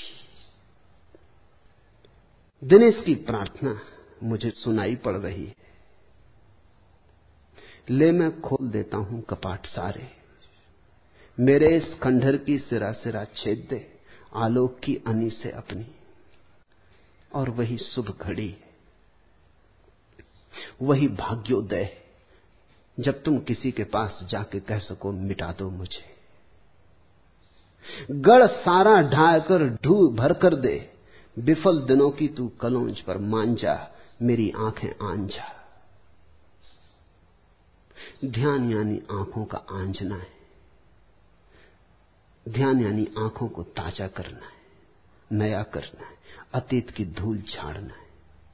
दिनेश की प्रार्थना मुझे सुनाई पड़ रही है। ले मैं खोल देता हूं कपाट सारे, मेरे इस खंडहर की सिरा सिरा छेद दे, आलोक की अनी से अपनी। और वही शुभ घड़ी, वही भाग्योदय, जब तुम किसी के पास जाके कह सको मिटा दो मुझे। गढ़ सारा ढाकर ढूंढ भर कर दे, विफल दिनों की तू कलौंज पर मान जा, मेरी आंखें आन जा। ध्यान यानी आंखों का आंजना है। ध्यान यानी आंखों को ताजा करना है, नया करना है, अतीत की धूल झाड़ना है।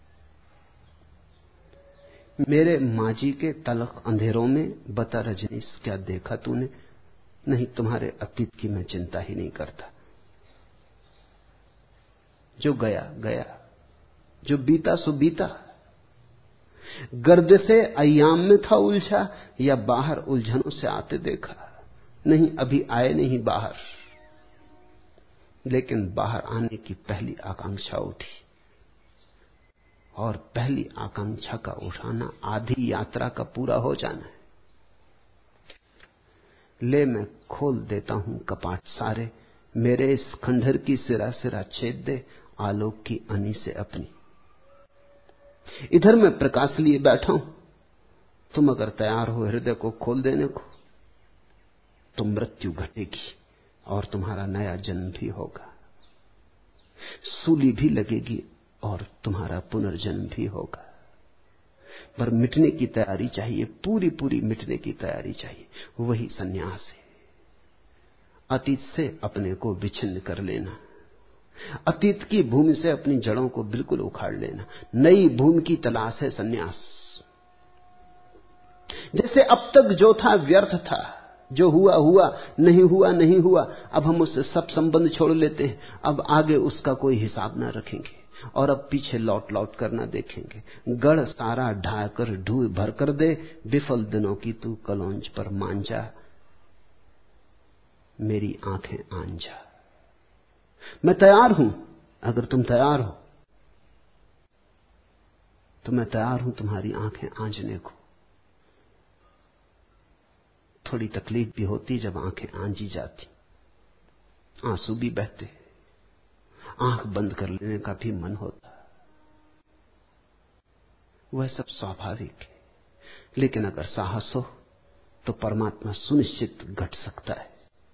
मेरे माजी के तलख अंधेरों में बता रजनीश क्या देखा तूने। नहीं, तुम्हारे अतीत की मैं चिंता ही नहीं करता। जो गया गया, जो बीता सो बीता। गर्द से अय्याम में था उलझा, या बाहर उलझनों से आते देखा। नहीं, अभी आए नहीं बाहर, लेकिन बाहर आने की पहली आकांक्षा उठी। और पहली आकांक्षा का उठाना आधी यात्रा का पूरा हो जाना है। ले मैं खोल देता हूं कपाट सारे, मेरे इस खंडहर की सिरा सिरा छेद दे आलोक की अनी से अपनी। इधर मैं प्रकाश लिए बैठा हूं, तुम अगर तैयार हो हृदय को खोल देने को तो मृत्यु घटेगी और तुम्हारा नया जन्म भी होगा, सूली भी लगेगी और तुम्हारा पुनर्जन्म भी होगा। पर मिटने की तैयारी चाहिए, पूरी पूरी मिटने की तैयारी चाहिए। वही सन्यास है। अतीत से अपने को विच्छिन्न कर लेना, अतीत की भूमि से अपनी जड़ों को बिल्कुल उखाड़ लेना, नई भूमि की तलाश है सन्यास। जैसे अब तक जो था व्यर्थ था, जो हुआ हुआ, नहीं हुआ नहीं हुआ, अब हम उससे सब संबंध छोड़ लेते हैं। अब आगे उसका कोई हिसाब ना रखेंगे और अब पीछे लौट लौट कर ना देखेंगे। गढ़ सारा ढाकर ढूंढ भर कर दे, विफल दिनों की तू कलौंज पर मांझा, मेरी आंखें आंझा। मैं तैयार हूं, अगर तुम तैयार हो तो मैं तैयार हूं तुम्हारी आंखें आंझने को। थोड़ी तकलीफ भी होती जब आंखें आंझी जाती, आंसू भी बहते, आंख बंद कर लेने का भी मन होता, वह सब स्वाभाविक है। लेकिन अगर साहस हो तो परमात्मा सुनिश्चित घट सकता है।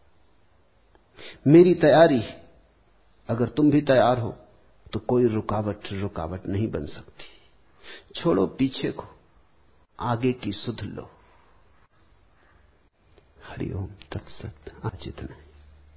मेरी तैयारी, अगर तुम भी तैयार हो तो कोई रुकावट नहीं बन सकती। छोड़ो पीछे को, आगे की सुध लो। हरिओम तत्सत। आज इतना ही।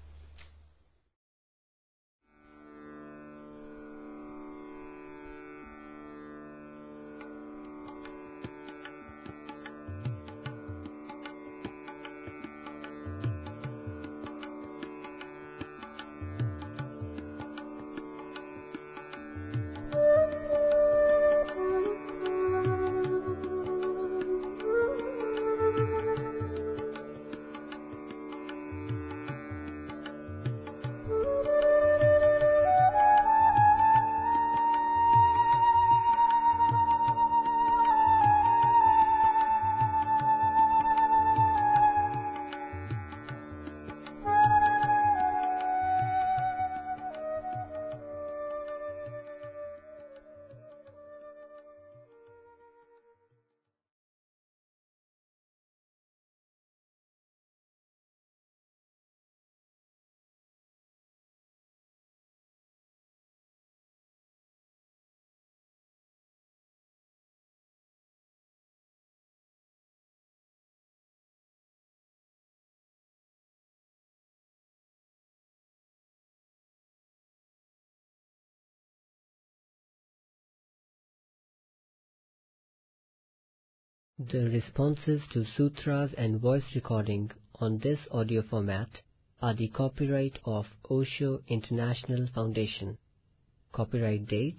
The responses to sutras and voice recording on this audio format are the copyright of Osho International Foundation. Copyright dates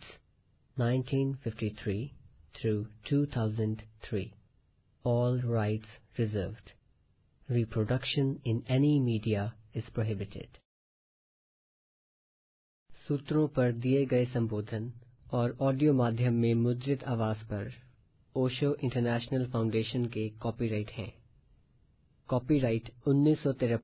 1953 through 2003. All rights reserved. Reproduction in any media is prohibited. सूत्रों पर दिए गए संबोधन और ऑडियो माध्यम में मुद्रित आवाज पर ओशो इंटरनेशनल फाउंडेशन के कॉपीराइट हैं। कॉपीराइट 1953